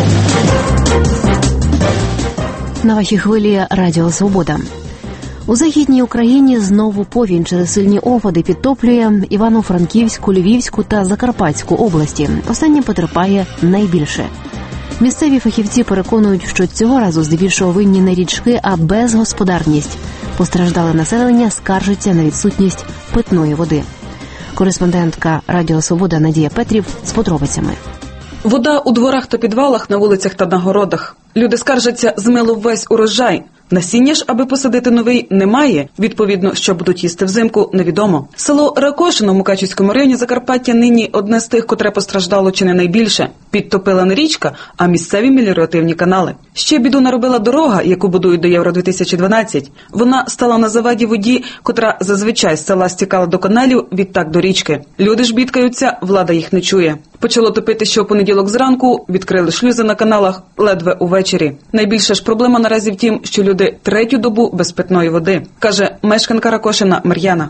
На вашій хвилі Радіо Свобода. У Західній Україні знову повінь через сильні опади підтоплює Івано-Франківську, Львівську та Закарпатську області. Останнє потерпає найбільше. Місцеві фахівці переконують, що цього разу здебільшого винні не річки, а безгосподарність. Постраждале населення скаржиться на відсутність питної води. Кореспондентка Радіо Свобода Надія Петрів з подробицями. Вода у дворах та підвалах, на вулицях та на городах. Люди скаржаться, змило весь урожай. Насіння ж, аби посадити новий, немає. Відповідно, що будуть їсти взимку, невідомо. Село Ракошино в Мукачівському районі Закарпаття нині одне з тих, котре постраждало чи не найбільше. Підтопила не річка, а місцеві меліоративні канали. Ще біду наробила дорога, яку будують до Євро-2012. Вона стала на заваді воді, котра зазвичай з села стікала до каналів, відтак до річки. Люди ж бідкаються, влада їх не чує. Почало топити ще у понеділок зранку, відкрили шлюзи на каналах ледве увечері. Найбільша ж проблема наразі в тім, що люди 3-ю добу без питної води, каже мешканка Ракошина Мар'яна.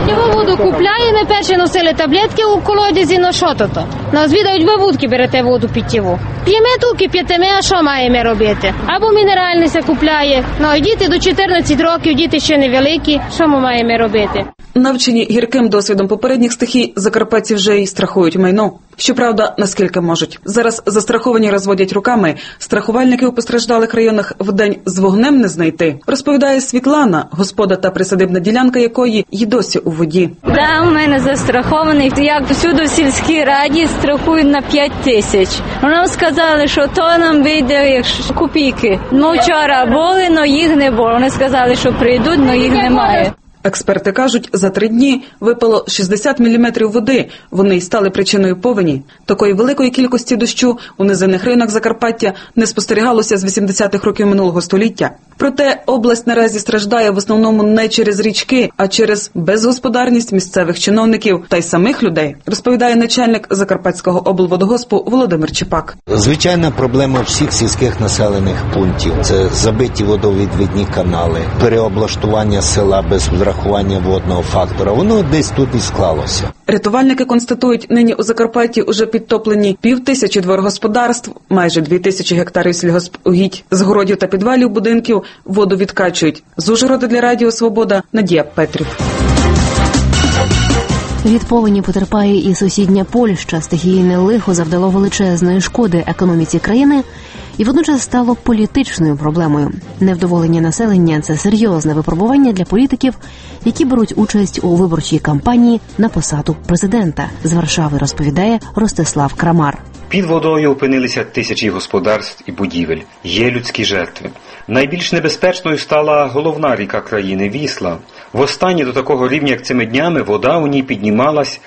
Його воду купляє, ми перші носили таблетки у колодязі, ну що то? Нас відають, ви вудки берете воду питтєву. П'ємо ту, кип'ятимо, а що маємо робити? Або мінеральне се купляє. Ну, і діти до 14 років, діти ще невеликі, що ми маємо робити? Навчені гірким досвідом попередніх стихій, закарпатці вже й страхують майно. Щоправда, наскільки можуть. Зараз застраховані розводять руками. Страхувальники у постраждалих районах вдень з вогнем не знайти. Розповідає Світлана, господа та присадибна ділянка якої й досі у воді. Да, у мене застрахований. Як всюди в сільській раді страхують на 5 тисяч. Нам сказали, що то нам вийде як копійки. Ми вчора були, але їх не було. Вони сказали, що прийдуть, але їх немає. Експерти кажуть, за 3 дні випало 60 міліметрів води. Вони й стали причиною повені. Такої великої кількості дощу у низинних районах Закарпаття не спостерігалося з 80-х років минулого століття. Проте область наразі страждає в основному не через річки, а через безгосподарність місцевих чиновників та й самих людей, розповідає начальник Закарпатського облводогоспу Володимир Чепак. Звичайна проблема всіх сільських населених пунктів – це забиті водовідвідні канали, переоблаштування села без врахування водного фактора. Воно десь тут і склалося. Рятувальники констатують, нині у Закарпатті уже підтоплені 5000 дворгосподарств, майже 2000 гектарів сільгоспугідь. З городів та підвалів будинків воду відкачують. З Ужгорода для Радіо Свобода Надія Петрів. Від повені потерпає і сусідня Польща. Стихійне лихо завдало величезної шкоди економіці країни і водночас стало політичною проблемою. Невдоволення населення – це серйозне випробування для політиків, які беруть участь у виборчій кампанії на посаду президента. З Варшави розповідає Ростислав Крамар. Під водою опинилися тисячі господарств і будівель. Є людські жертви. Найбільш небезпечною стала головна ріка країни – Вісла. Востаннє до такого рівня, як цими днями, вода у ній піднімалась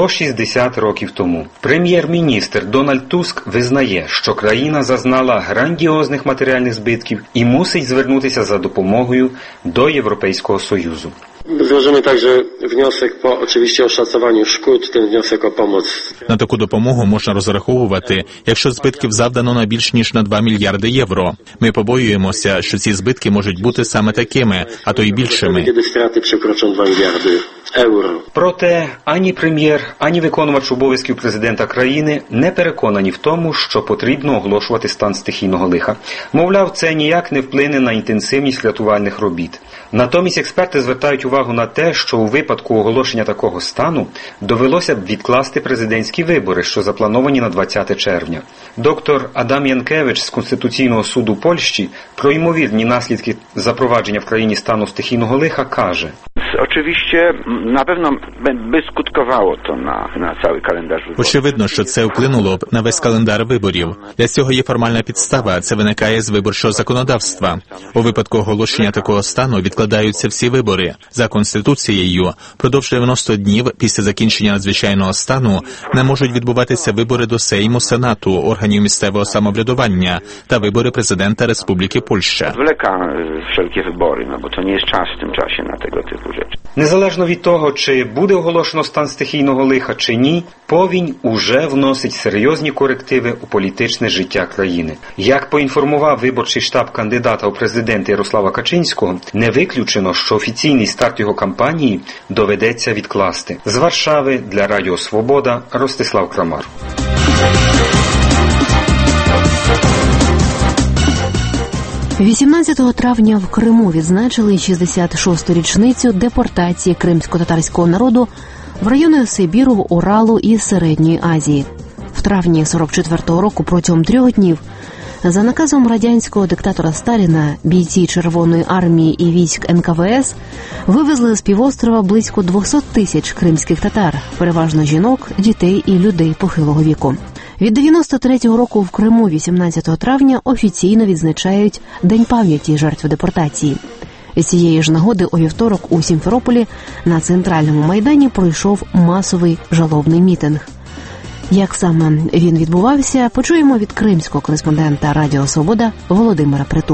160 років тому. Прем'єр-міністр Дональд Туск визнає, що країна зазнала грандіозних матеріальних збитків і мусить звернутися за допомогою до Європейського Союзу. Złożymy także wniosek po oczywiście oszacowaniu szkód, ten wniosek o pomoc. На таку допомогу можна розраховувати, якщо збитків завдано на більш ніж на 2 мільярди євро. Ми побоюємося, що ці збитки можуть бути саме такими, а то й більшими. Kiedy straty przekroczą 2 miliardy euro. Проте ані прем'єр, ані виконувач обов'язків президента країни не переконані в тому, що потрібно оголошувати стан стихійного лиха. Мовляв, це ніяк не вплине на інтенсивність рятувальних робіт. Натомість експерти звертають увагу на те, що у випадку оголошення такого стану довелося б відкласти президентські вибори, що заплановані на 20 червня. Доктор Адам Янкевич з Конституційного суду Польщі про ймовірні наслідки запровадження в країні стану стихійного лиха каже: Oczywiście na pewno by skutkowało to na cały kalendarz wyborów. Очевидно, що це вплинуло б на весь календар виборів. Для цього є формальна підстава, це виникає з виборчого законодавства. У випадку оголошення такого стану відкладаються всі вибори. За Конституцією, продовж 90 днів після закінчення надзвичайного стану не можуть відбуватися вибори до Сейму, Сенату, органів місцевого самоврядування та вибори президента Республіки Польща. Zwleka wszelkie wybory, bo to nie jest czas w tym czasie na tego typu rzeczy. Незалежно від того, чи буде оголошено стан стихійного лиха чи ні, повінь уже вносить серйозні корективи у політичне життя країни. Як поінформував виборчий штаб кандидата у президенти Ярослава Качинського, не виключено, що офіційний старт його кампанії доведеться відкласти. З Варшави для Радіо Свобода Ростислав Крамар. – 18 травня в Криму відзначили 66-ту річницю депортації кримсько-татарського народу в райони Сибіру, Уралу і Середньої Азії. В травні 44-го року протягом 3 днів за наказом радянського диктатора Сталіна бійці Червоної армії і військ НКВС вивезли з півострова близько 200 тисяч кримських татар, переважно жінок, дітей і людей похилого віку. Від 93-го року в Криму 18 травня офіційно відзначають День пам'яті жертв депортації. З цієї ж нагоди у вівторок у Сімферополі на центральному майдані пройшов масовий жалобний мітинг. Як саме він відбувався, почуємо від кримського кореспондента Радіо Свобода Володимира Притули.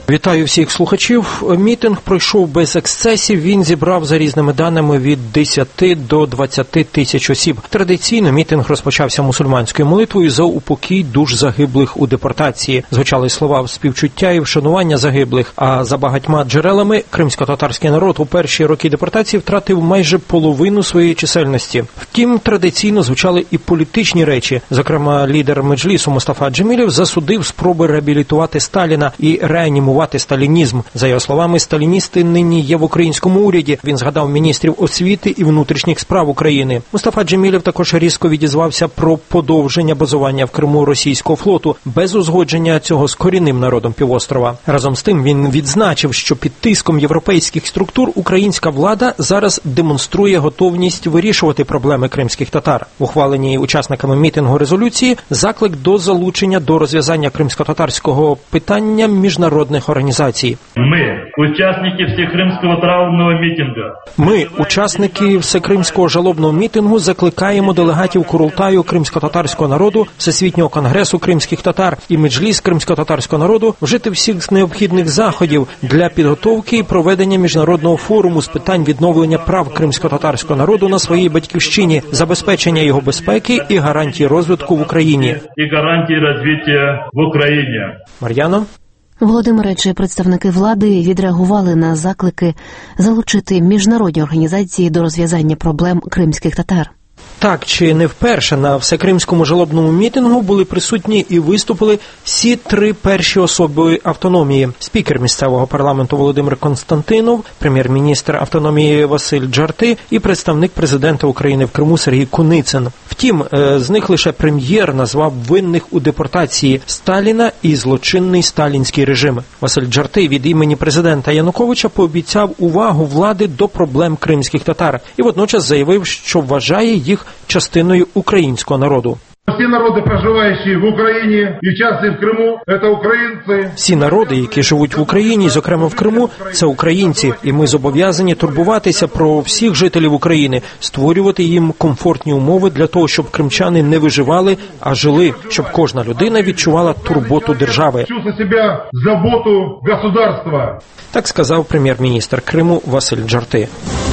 Вітаю всіх слухачів. Мітинг пройшов без ексцесів. Він зібрав, за різними даними, від 10 до 20 тисяч осіб. Традиційно мітинг розпочався мусульманською молитвою за упокій душ загиблих у депортації. Звучали слова співчуття і вшанування загиблих. А за багатьма джерелами, кримсько-татарський народ у перші роки депортації втратив майже половину своєї чисельності. Втім, традиційно звучали і політичні речі. Зокрема, лідер Меджлісу Мустафа Джемілєв засудив спроби реабілітувати Сталіна і реанімувати сталінізм. За його словами, сталіністи нині є в українському уряді. Він згадав міністрів освіти і внутрішніх справ України. Мустафа Джемілєв також різко відізвався про подовження базування в Криму російського флоту без узгодження цього з корінним народом півострова. Разом з тим він відзначив, що під тиском європейських структур українська влада зараз демонструє готовність вирішувати проблеми кримських татар. В ухваленій учасниками мітингу резолюції заклик до залучення до розв'язання кримсько-татарського питання міжнародних організацій. Ми, учасники всекримського травмного мітингу. Ми, учасники всекримського жалобного мітингу, закликаємо делегатів Курултаю кримсько-татарського народу, Всесвітнього конгресу кримських татар і Меджліс кримсько-татарського народу вжити всіх необхідних заходів для підготовки і проведення міжнародного форуму з питань відновлення прав кримсько-татарського народу на своїй батьківщині, забезпечення його безпеки і гарантії розвитку в Україні. І гарантії розвитку в Україні. Мар'яно? Володимире, чи представники влади відреагували на заклики залучити міжнародні організації до розв'язання проблем кримських татар? Так, чи не вперше на всекримському жалобному мітингу були присутні і виступили всі три перші особи автономії. Спікер місцевого парламенту Володимир Константинов, прем'єр-міністр автономії Василь Джарти і представник президента України в Криму Сергій Куницин. Втім, з них лише прем'єр назвав винних у депортації Сталіна і злочинний сталінський режим. Василь Джарти від імені президента Януковича пообіцяв увагу влади до проблем кримських татар і водночас заявив, що вважає їх частиною українського народу. Всі народи, проживаючі в Україні і в частності в Криму, це українці. Всі народи, які живуть в Україні, зокрема в Криму, це українці. І ми зобов'язані турбуватися про всіх жителів України, створювати їм комфортні умови для того, щоб кримчани не виживали, а жили, щоб кожна людина відчувала турботу держави. Чувствує себе заботу государства. Так сказав прем'єр-міністр Криму Василь Джарти.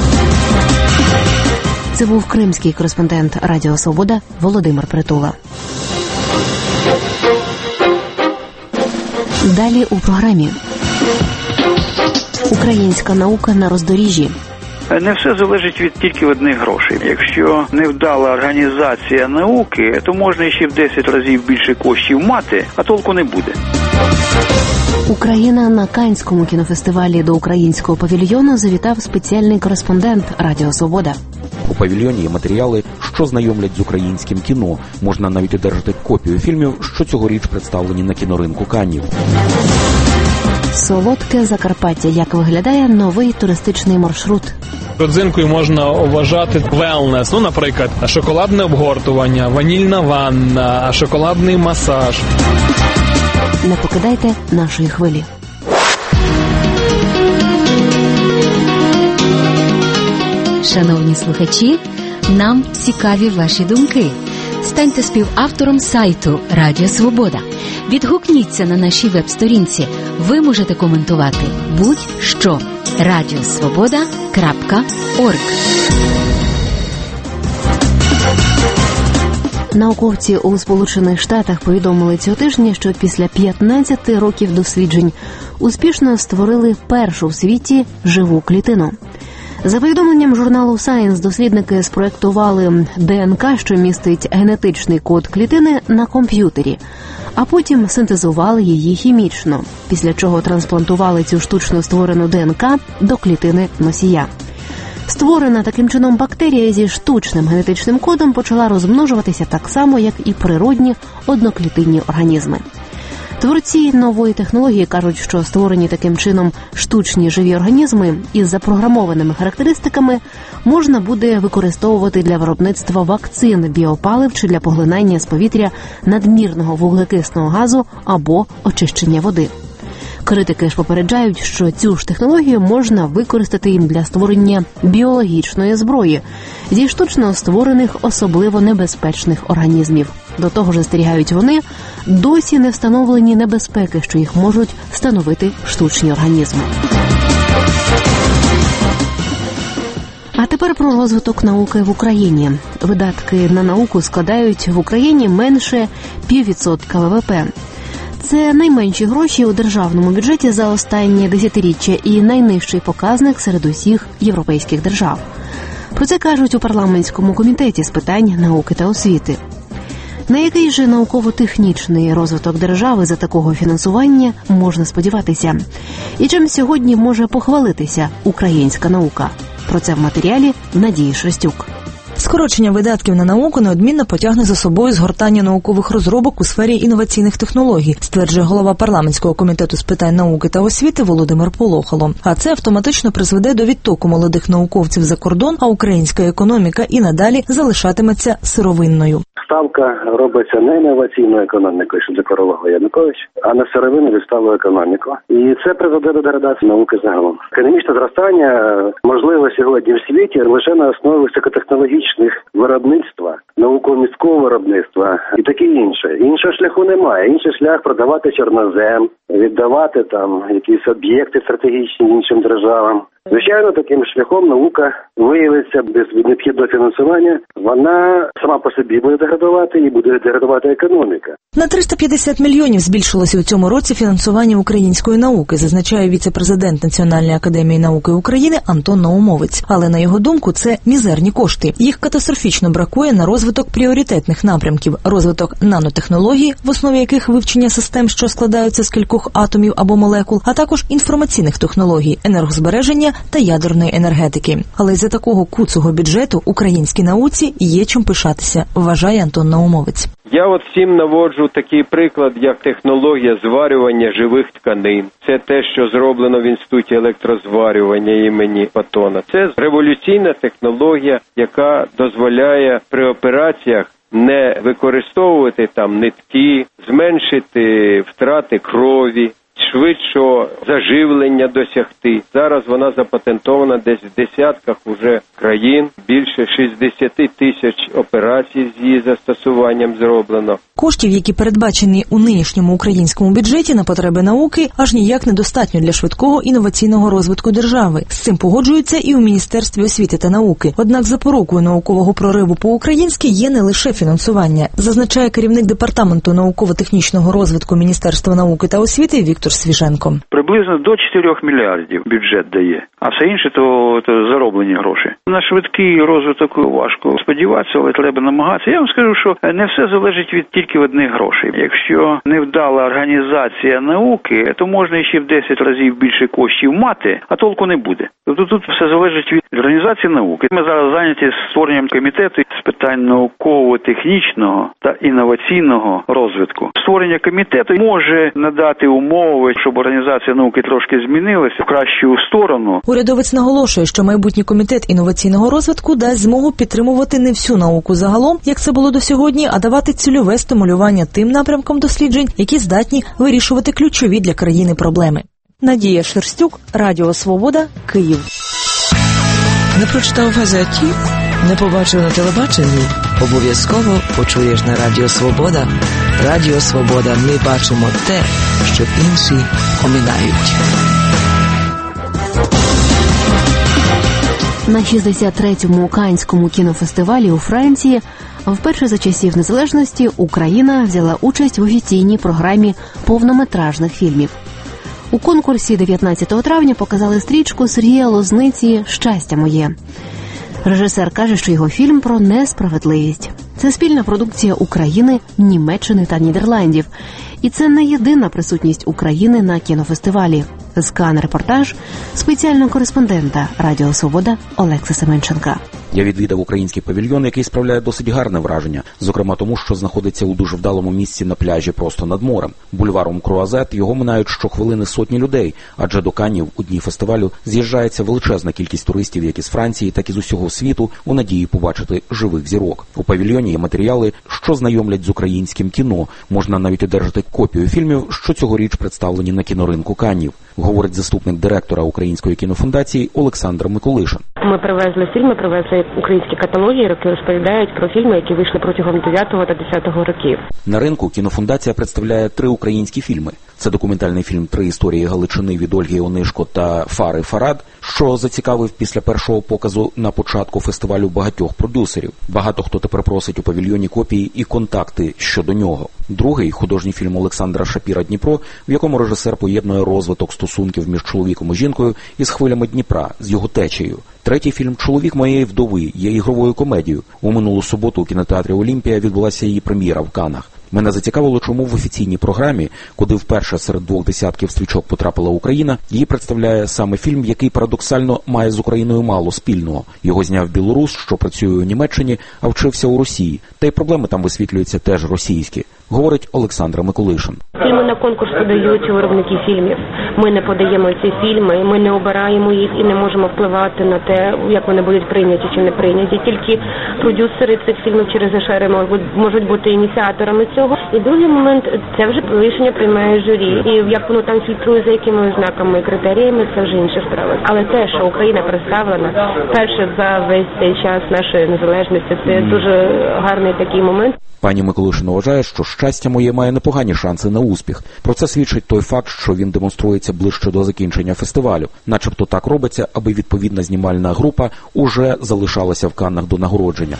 Це був кримський кореспондент Радіо Свобода Володимир Притула. Далі у програмі. Українська наука на роздоріжжі. Не все залежить від тільки одних грошей. Якщо невдала організація науки, то можна ще в 10 разів більше коштів мати, а толку не буде. Україна на Каннському кінофестивалі до українського павільйону завітав спеціальний кореспондент Радіо Свобода. У павільйоні є матеріали, що знайомлять з українським кіно. Можна навіть одержати копію фільмів, що цьогоріч представлені на кіноринку Каннів. Солодке Закарпаття. Як виглядає новий туристичний маршрут? Родзинкою можна вважати велнес, наприклад, шоколадне обгортування, ванільна ванна, шоколадний масаж. Не покидайте нашої хвилі. Шановні слухачі, нам цікаві ваші думки. Станьте співавтором сайту Радіо Свобода. Відгукніться на нашій веб-сторінці. Ви можете коментувати будь-що. radiosvoboda.org. Науковці у Сполучених Штатах повідомили цього тижня, що після 15 років досліджень успішно створили першу в світі живу клітину. За повідомленням журналу Science, дослідники спроектували ДНК, що містить генетичний код клітини, на комп'ютері, а потім синтезували її хімічно, після чого трансплантували цю штучно створену ДНК до клітини носія. Створена таким чином бактерія зі штучним генетичним кодом почала розмножуватися так само, як і природні одноклітинні організми. Творці нової технології кажуть, що створені таким чином штучні живі організми із запрограмованими характеристиками можна буде використовувати для виробництва вакцин, біопалив чи для поглинання з повітря надмірного вуглекисного газу або очищення води. Критики ж попереджають, що цю ж технологію можна використати їм для створення біологічної зброї зі штучно створених особливо небезпечних організмів. До того ж, застерігають вони, досі не встановлені небезпеки, що їх можуть становити штучні організми. А тепер про розвиток науки в Україні. Видатки на науку складають в Україні менше 0,5% ВВП. Це найменші гроші у державному бюджеті за останнє десятиріччя і найнижчий показник серед усіх європейських держав. Про це кажуть у парламентському комітеті з питань науки та освіти. На який же науково-технічний розвиток держави за такого фінансування можна сподіватися? І чим сьогодні може похвалитися українська наука? Про це в матеріалі Надії Шерстюк. Скорочення видатків на науку неодмінно потягне за собою згортання наукових розробок у сфері інноваційних технологій, стверджує голова парламентського комітету з питань науки та освіти Володимир Полохало. А це автоматично призведе до відтоку молодих науковців за кордон, а українська економіка і надалі залишатиметься сировинною. Ставка робиться не інноваційною економікою, що декларував Янукович, а на сировинну відсталу економіку. І це призведе до деградації науки загалом. Економічне зростання можливо сьогодні в світі лише на основі високотехнологічних виробництва, науково-міського виробництва і таке інше. Іншого шляху немає. Інший шлях – продавати чорнозем, віддавати там якісь об'єкти стратегічні іншим державам. Звичайно, таким шляхом наука виявиться без необхідного фінансування. Вона сама по собі буде деградувати і буде деградувати економіка. На 350 мільйонів збільшилося у цьому році фінансування української науки, зазначає віце-президент Національної академії науки України Антон Наумовець. Але, на його думку, це мізерні кошти. Їх катастрофічно бракує на розвиток пріоритетних напрямків. Розвиток нанотехнологій, в основі яких вивчення систем, що складаються з кількох атомів або молекул, а також інформаційних технологій, енергозбереження та ядерної енергетики. Але із-за такого куцого бюджету українській науці є чим пишатися, вважає Антон Наумовець. Я от всім наводжу такий приклад, як технологія зварювання живих тканин. Це те, що зроблено в Інституті електрозварювання імені Патона. Це революційна технологія, яка дозволяє при операціях не використовувати там нитки, зменшити втрати крові, швидшого заживлення досягти. Зараз вона запатентована десь в десятках уже країн. Більше 60 тисяч операцій з її застосуванням зроблено. Коштів, які передбачені у нинішньому українському бюджеті на потреби науки, аж ніяк недостатньо для швидкого інноваційного розвитку держави. З цим погоджуються і у Міністерстві освіти та науки. Однак запорукою наукового прориву по-українськи є не лише фінансування, зазначає керівник департаменту науково-технічного розвитку Міністерства науки та освіти Віктор Свіженко. Приблизно до 4 мільярдів бюджет дає, а все інше то зароблені гроші. На швидкий розвиток важко сподіватися, але треба намагатися. Я вам скажу, що не все залежить тільки від одних грошей. Якщо невдала організація науки, то можна ще в 10 разів більше коштів мати, а толку не буде. Тобто тут все залежить від організації науки. Ми зараз зайняті створенням комітету з питань науково-технічного та інноваційного розвитку. Створення комітету може надати умови, щоб організація науки трошки змінилася в кращу сторону. Урядовець наголошує, що майбутній комітет інноваційного розвитку дасть змогу підтримувати не всю науку загалом, як це було до сьогодні, а давати цільове стимулювання тим напрямкам досліджень, які здатні вирішувати ключові для країни проблеми. Надія Шерстюк, Радіо Свобода, Київ. Не прочитав в газеті? Не побачив на телебаченні? Обов'язково почуєш на Радіо Свобода. Радіо Свобода. Ми бачимо те, що інші оминають. На 63-му Каннському кінофестивалі у Франції вперше за часів незалежності Україна взяла участь в офіційній програмі повнометражних фільмів. У конкурсі 19 травня показали стрічку Сергія Лозниці «Щастя моє». Режисер каже, що його фільм про несправедливість. Це спільна продукція України, Німеччини та Нідерландів. І це не єдина присутність України на кінофестивалі. З Канн репортаж спеціального кореспондента Радіо Свобода Олекси Семенченка. Я відвідав український павільйон, який справляє досить гарне враження, зокрема тому, що знаходиться у дуже вдалому місці на пляжі просто над морем. Бульваром Круазет його минають щохвилини сотні людей, адже до Каннів у дні фестивалю з'їжджається величезна кількість туристів як із Франції, так і з усього світу у надії побачити живих зірок. У павільйоні є матеріали, що знайомлять з українським кіно. Можна навіть одержати копію фільмів, що цьогоріч представлені на кіноринку Каннів, говорить заступник директора Української кінофундації Олександр Миколишин. Ми привезли фільми, привезли українські каталоги, які розповідають про фільми, які вийшли протягом 9 та 10 років. На ринку кінофундація представляє 3 українські фільми. Це документальний фільм «Три історії Галичини» від Ольги Онишко та Фари Фарад, що зацікавив після першого показу на початку фестивалю багатьох продюсерів. Багато хто тепер просить у павільйоні копії і контакти щодо нього. Другий – художній фільм Олександра Шапіра «Дніпро», в якому режисер поєднує розвиток стосунків між чоловіком і жінкою із хвилями Дніпра, з його течією. Третій фільм «Чоловік моєї вдови» є ігровою комедією. У минулу суботу у кінотеатрі «Олімпія» відбулася її прем'єра в Каннах. Мене зацікавило, чому в офіційній програмі, куди вперше серед 2 десятків стрічок потрапила Україна, її представляє саме фільм, який парадоксально має з Україною мало спільного. Його зняв білорус, що працює у Німеччині, а вчився у Росії. Та й проблеми там висвітлюються теж російські, говорить Олександр Миколишин. Фільми на конкурс подають виробники фільмів. Ми не подаємо ці фільми, ми не обираємо їх і не можемо впливати на те, як вони будуть прийняті чи не прийняті. Тільки продюсери цих фільмів чи режисери можуть бути ініціаторами цього. І другий момент, це вже рішення приймає журі. І як воно там фільтрує, за якими ознаками і критеріями, це вже інша справа. Але те, що Україна представлена перше за весь цей час нашої незалежності, це дуже гарний такий момент. Пані Миколишин вважає, що «Щастя моє» має непогані шанси на успіх. Про це свідчить той факт, що він демонструється ближче до закінчення фестивалю. Начебто так робиться, аби відповідна знімальна група уже залишалася в Каннах до нагородження.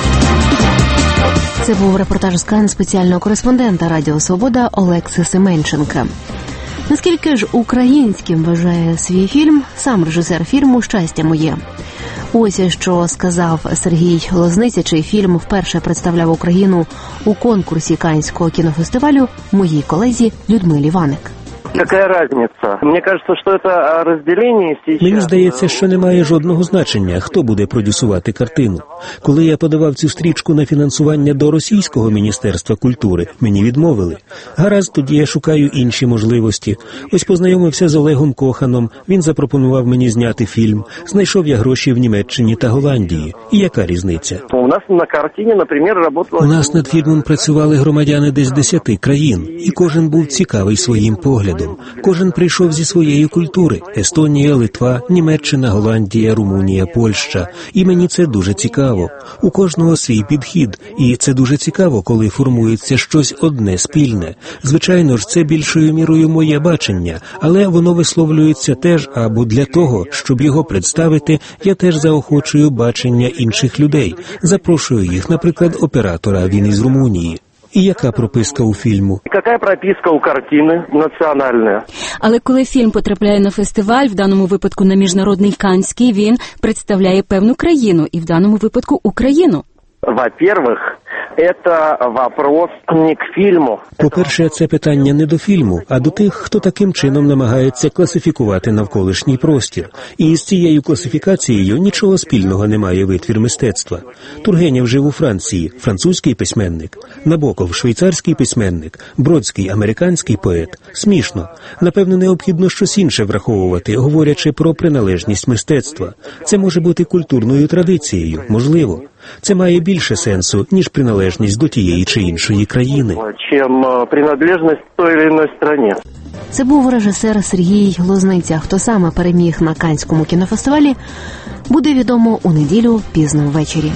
Це був репортаж з Канн спеціального кореспондента Радіо Свобода Олекси Семенченка. Наскільки ж українським вважає свій фільм сам режисер фільму «Щастя моє»? Ось що сказав Сергій Лозниця, чий фільм вперше представляв Україну у конкурсі Каннського кінофестивалю моїй колезі Людмилі Ваник. Какая разница? Мне кажется, что это разделение сейчас. Мені здається, що немає жодного значення, хто буде продюсувати картину. Коли я подавав цю стрічку на фінансування до Російського міністерства культури, мені відмовили. Гаразд, тоді я шукаю інші можливості. Ось познайомився з Олегом Коханом, він запропонував мені зняти фільм. Знайшов я гроші в Німеччині та Голландії. І яка різниця? У нас на картині, наприклад, работало... У нас над фільмом працювали громадяни десь 10 країн, і кожен був цікавий своїм поглядом. Кожен прийшов зі своєї культури – Естонія, Литва, Німеччина, Голландія, Румунія, Польща. І мені це дуже цікаво. У кожного свій підхід. І це дуже цікаво, коли формується щось одне спільне. Звичайно ж, це більшою мірою моє бачення, але воно висловлюється теж, або для того, щоб його представити, я теж заохочую бачення інших людей. Запрошую їх, наприклад, оператора, він із Румунії. І яка прописка у фільму? Яка прописка у картини національна? Але коли фільм потрапляє на фестиваль, в даному випадку на міжнародний Каннський, він представляє певну країну, і в даному випадку Україну. Во-первых, це вопрос не к фільму. По-перше, це питання не до фільму, а до тих, хто таким чином намагається класифікувати навколишній простір. І з цією класифікацією нічого спільного немає витвір мистецтва. Тургенєв жив у Франції, французький письменник. Набоков – швейцарський письменник. Бродський – американський поет. Смішно. Напевно, необхідно щось інше враховувати, говорячи про приналежність мистецтва. Це може бути культурною традицією, можливо. Це має більше сенсу, ніж приналежність до тієї чи іншої країни. Чим приналежність до іншої країни. Це був режисер Сергій Лозниця. Хто саме переміг на Каннському кінофестивалі, буде відомо у неділю пізно ввечері.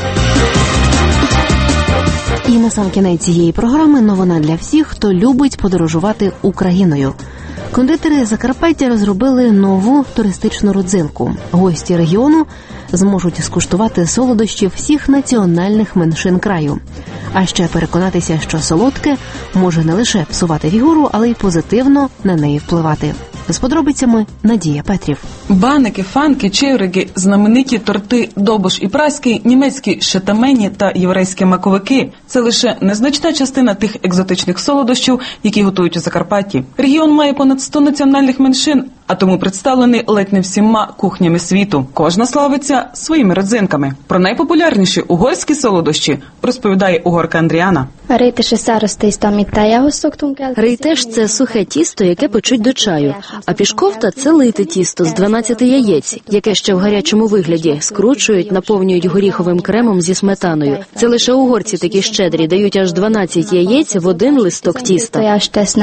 І на сам кінець цієї програми новина для всіх, хто любить подорожувати Україною. Кондитери Закарпаття розробили нову туристичну родзинку. Гості регіону зможуть скуштувати солодощі всіх національних меншин краю. А ще переконатися, що солодке може не лише псувати фігуру, але й позитивно на неї впливати. З подробицями Надія Петрів. Баники, фанки, чевриги, знамениті торти Добуш і Праський, німецькі шетамені та єврейські маковики – це лише незначна частина тих екзотичних солодощів, які готують у Закарпатті. Регіон має понад 100 національних меншин, а тому представлений ледь не всіма кухнями світу. Кожна славиться своїми родзинками. Про найпопулярніші угорські солодощі розповідає угорка Андріана. Рейтеш – це сухе тісто, яке печуть до чаю, а пішковта – це лите тісто з 12 яєць, яке ще в гарячому вигляді скручують, наповнюють горіховим кремом зі сметаною. Це лише угорці такі щедрі, дають аж 12 яєць в один листок тіста.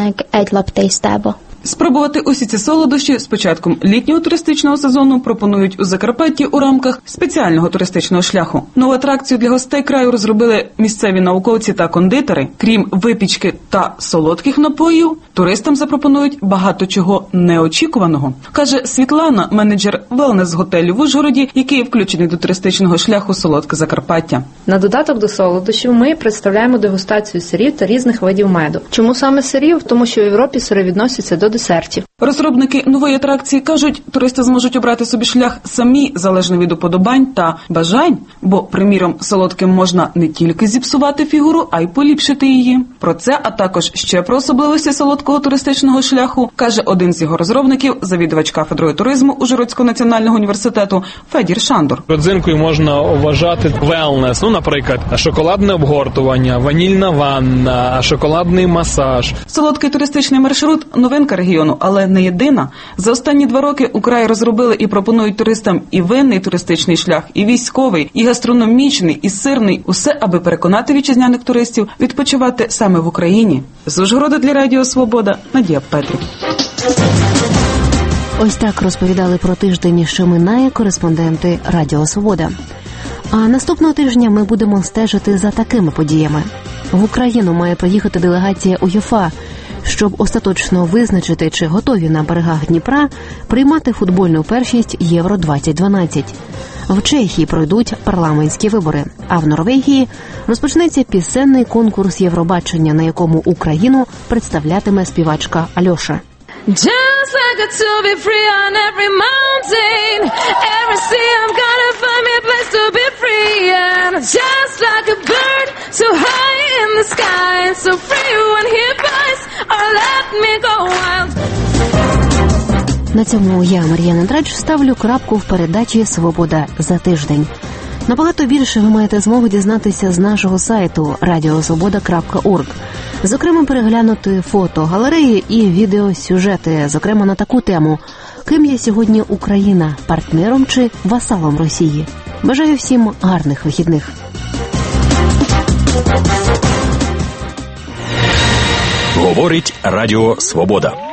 Спробувати усі ці солодощі з початком літнього туристичного сезону пропонують у Закарпатті у рамках спеціального туристичного шляху. Нову атракцію для гостей краю розробили місцеві науковці та кондитери. Крім випічки та солодких напоїв, туристам запропонують багато чого неочікуваного. Каже Світлана, менеджер велнес-готелю в Ужгороді, який включений до туристичного шляху «Солодке Закарпаття». На додаток до солодощів ми представляємо дегустацію сирів та різних видів меду. Чому саме сирів? Тому що в Європі сири відносяться до десертів. Розробники нової атракції кажуть, туристи зможуть обрати собі шлях самі, залежно від уподобань та бажань, бо, приміром, солодким можна не тільки зіпсувати фігуру, а й поліпшити її. Про це, а також ще про особливості солодкого туристичного шляху, каже один з його розробників, завідувач кафедрою туризму Ужгородського національного університету Федір Шандор. Родзинкою можна вважати велнес, наприклад, шоколадне обгортування, ванільна ванна, шоколадний масаж. Солодкий туристичний маршрут – новинка регіону, але не єдина. За останні 2 роки у краї розробили і пропонують туристам і винний туристичний шлях, і військовий, і гастрономічний, і сирний. Усе, аби переконати вітчизняних туристів відпочивати саме в Україні. З Ужгорода для Радіо Свобода Надія Петрик. Ось так розповідали про тиждень, що минає, кореспонденти Радіо Свобода. А наступного тижня ми будемо стежити за такими подіями. В Україну має приїхати делегація УЄФА, щоб остаточно визначити, чи готові на берегах Дніпра приймати футбольну першість Євро-2012. В Чехії пройдуть парламентські вибори, а в Норвегії розпочнеться пісенний конкурс Євробачення, на якому Україну представлятиме співачка Альоша. Just like a to be free on every mountain, every sea, I'm gonna find me a place to be free. And just like a bird, so high in the sky, so free when he flies, or let me go wild. На цьому я, Мар'яна Драч, ставлю крапку в передачі «Свобода за тиждень». Набагато більше ви маєте змогу дізнатися з нашого сайту radiosvoboda.org. Зокрема, переглянути фото, галереї і відеосюжети, зокрема на таку тему: ким є сьогодні Україна, партнером чи васалом Росії? Бажаю всім гарних вихідних. Говорить Радіо Свобода.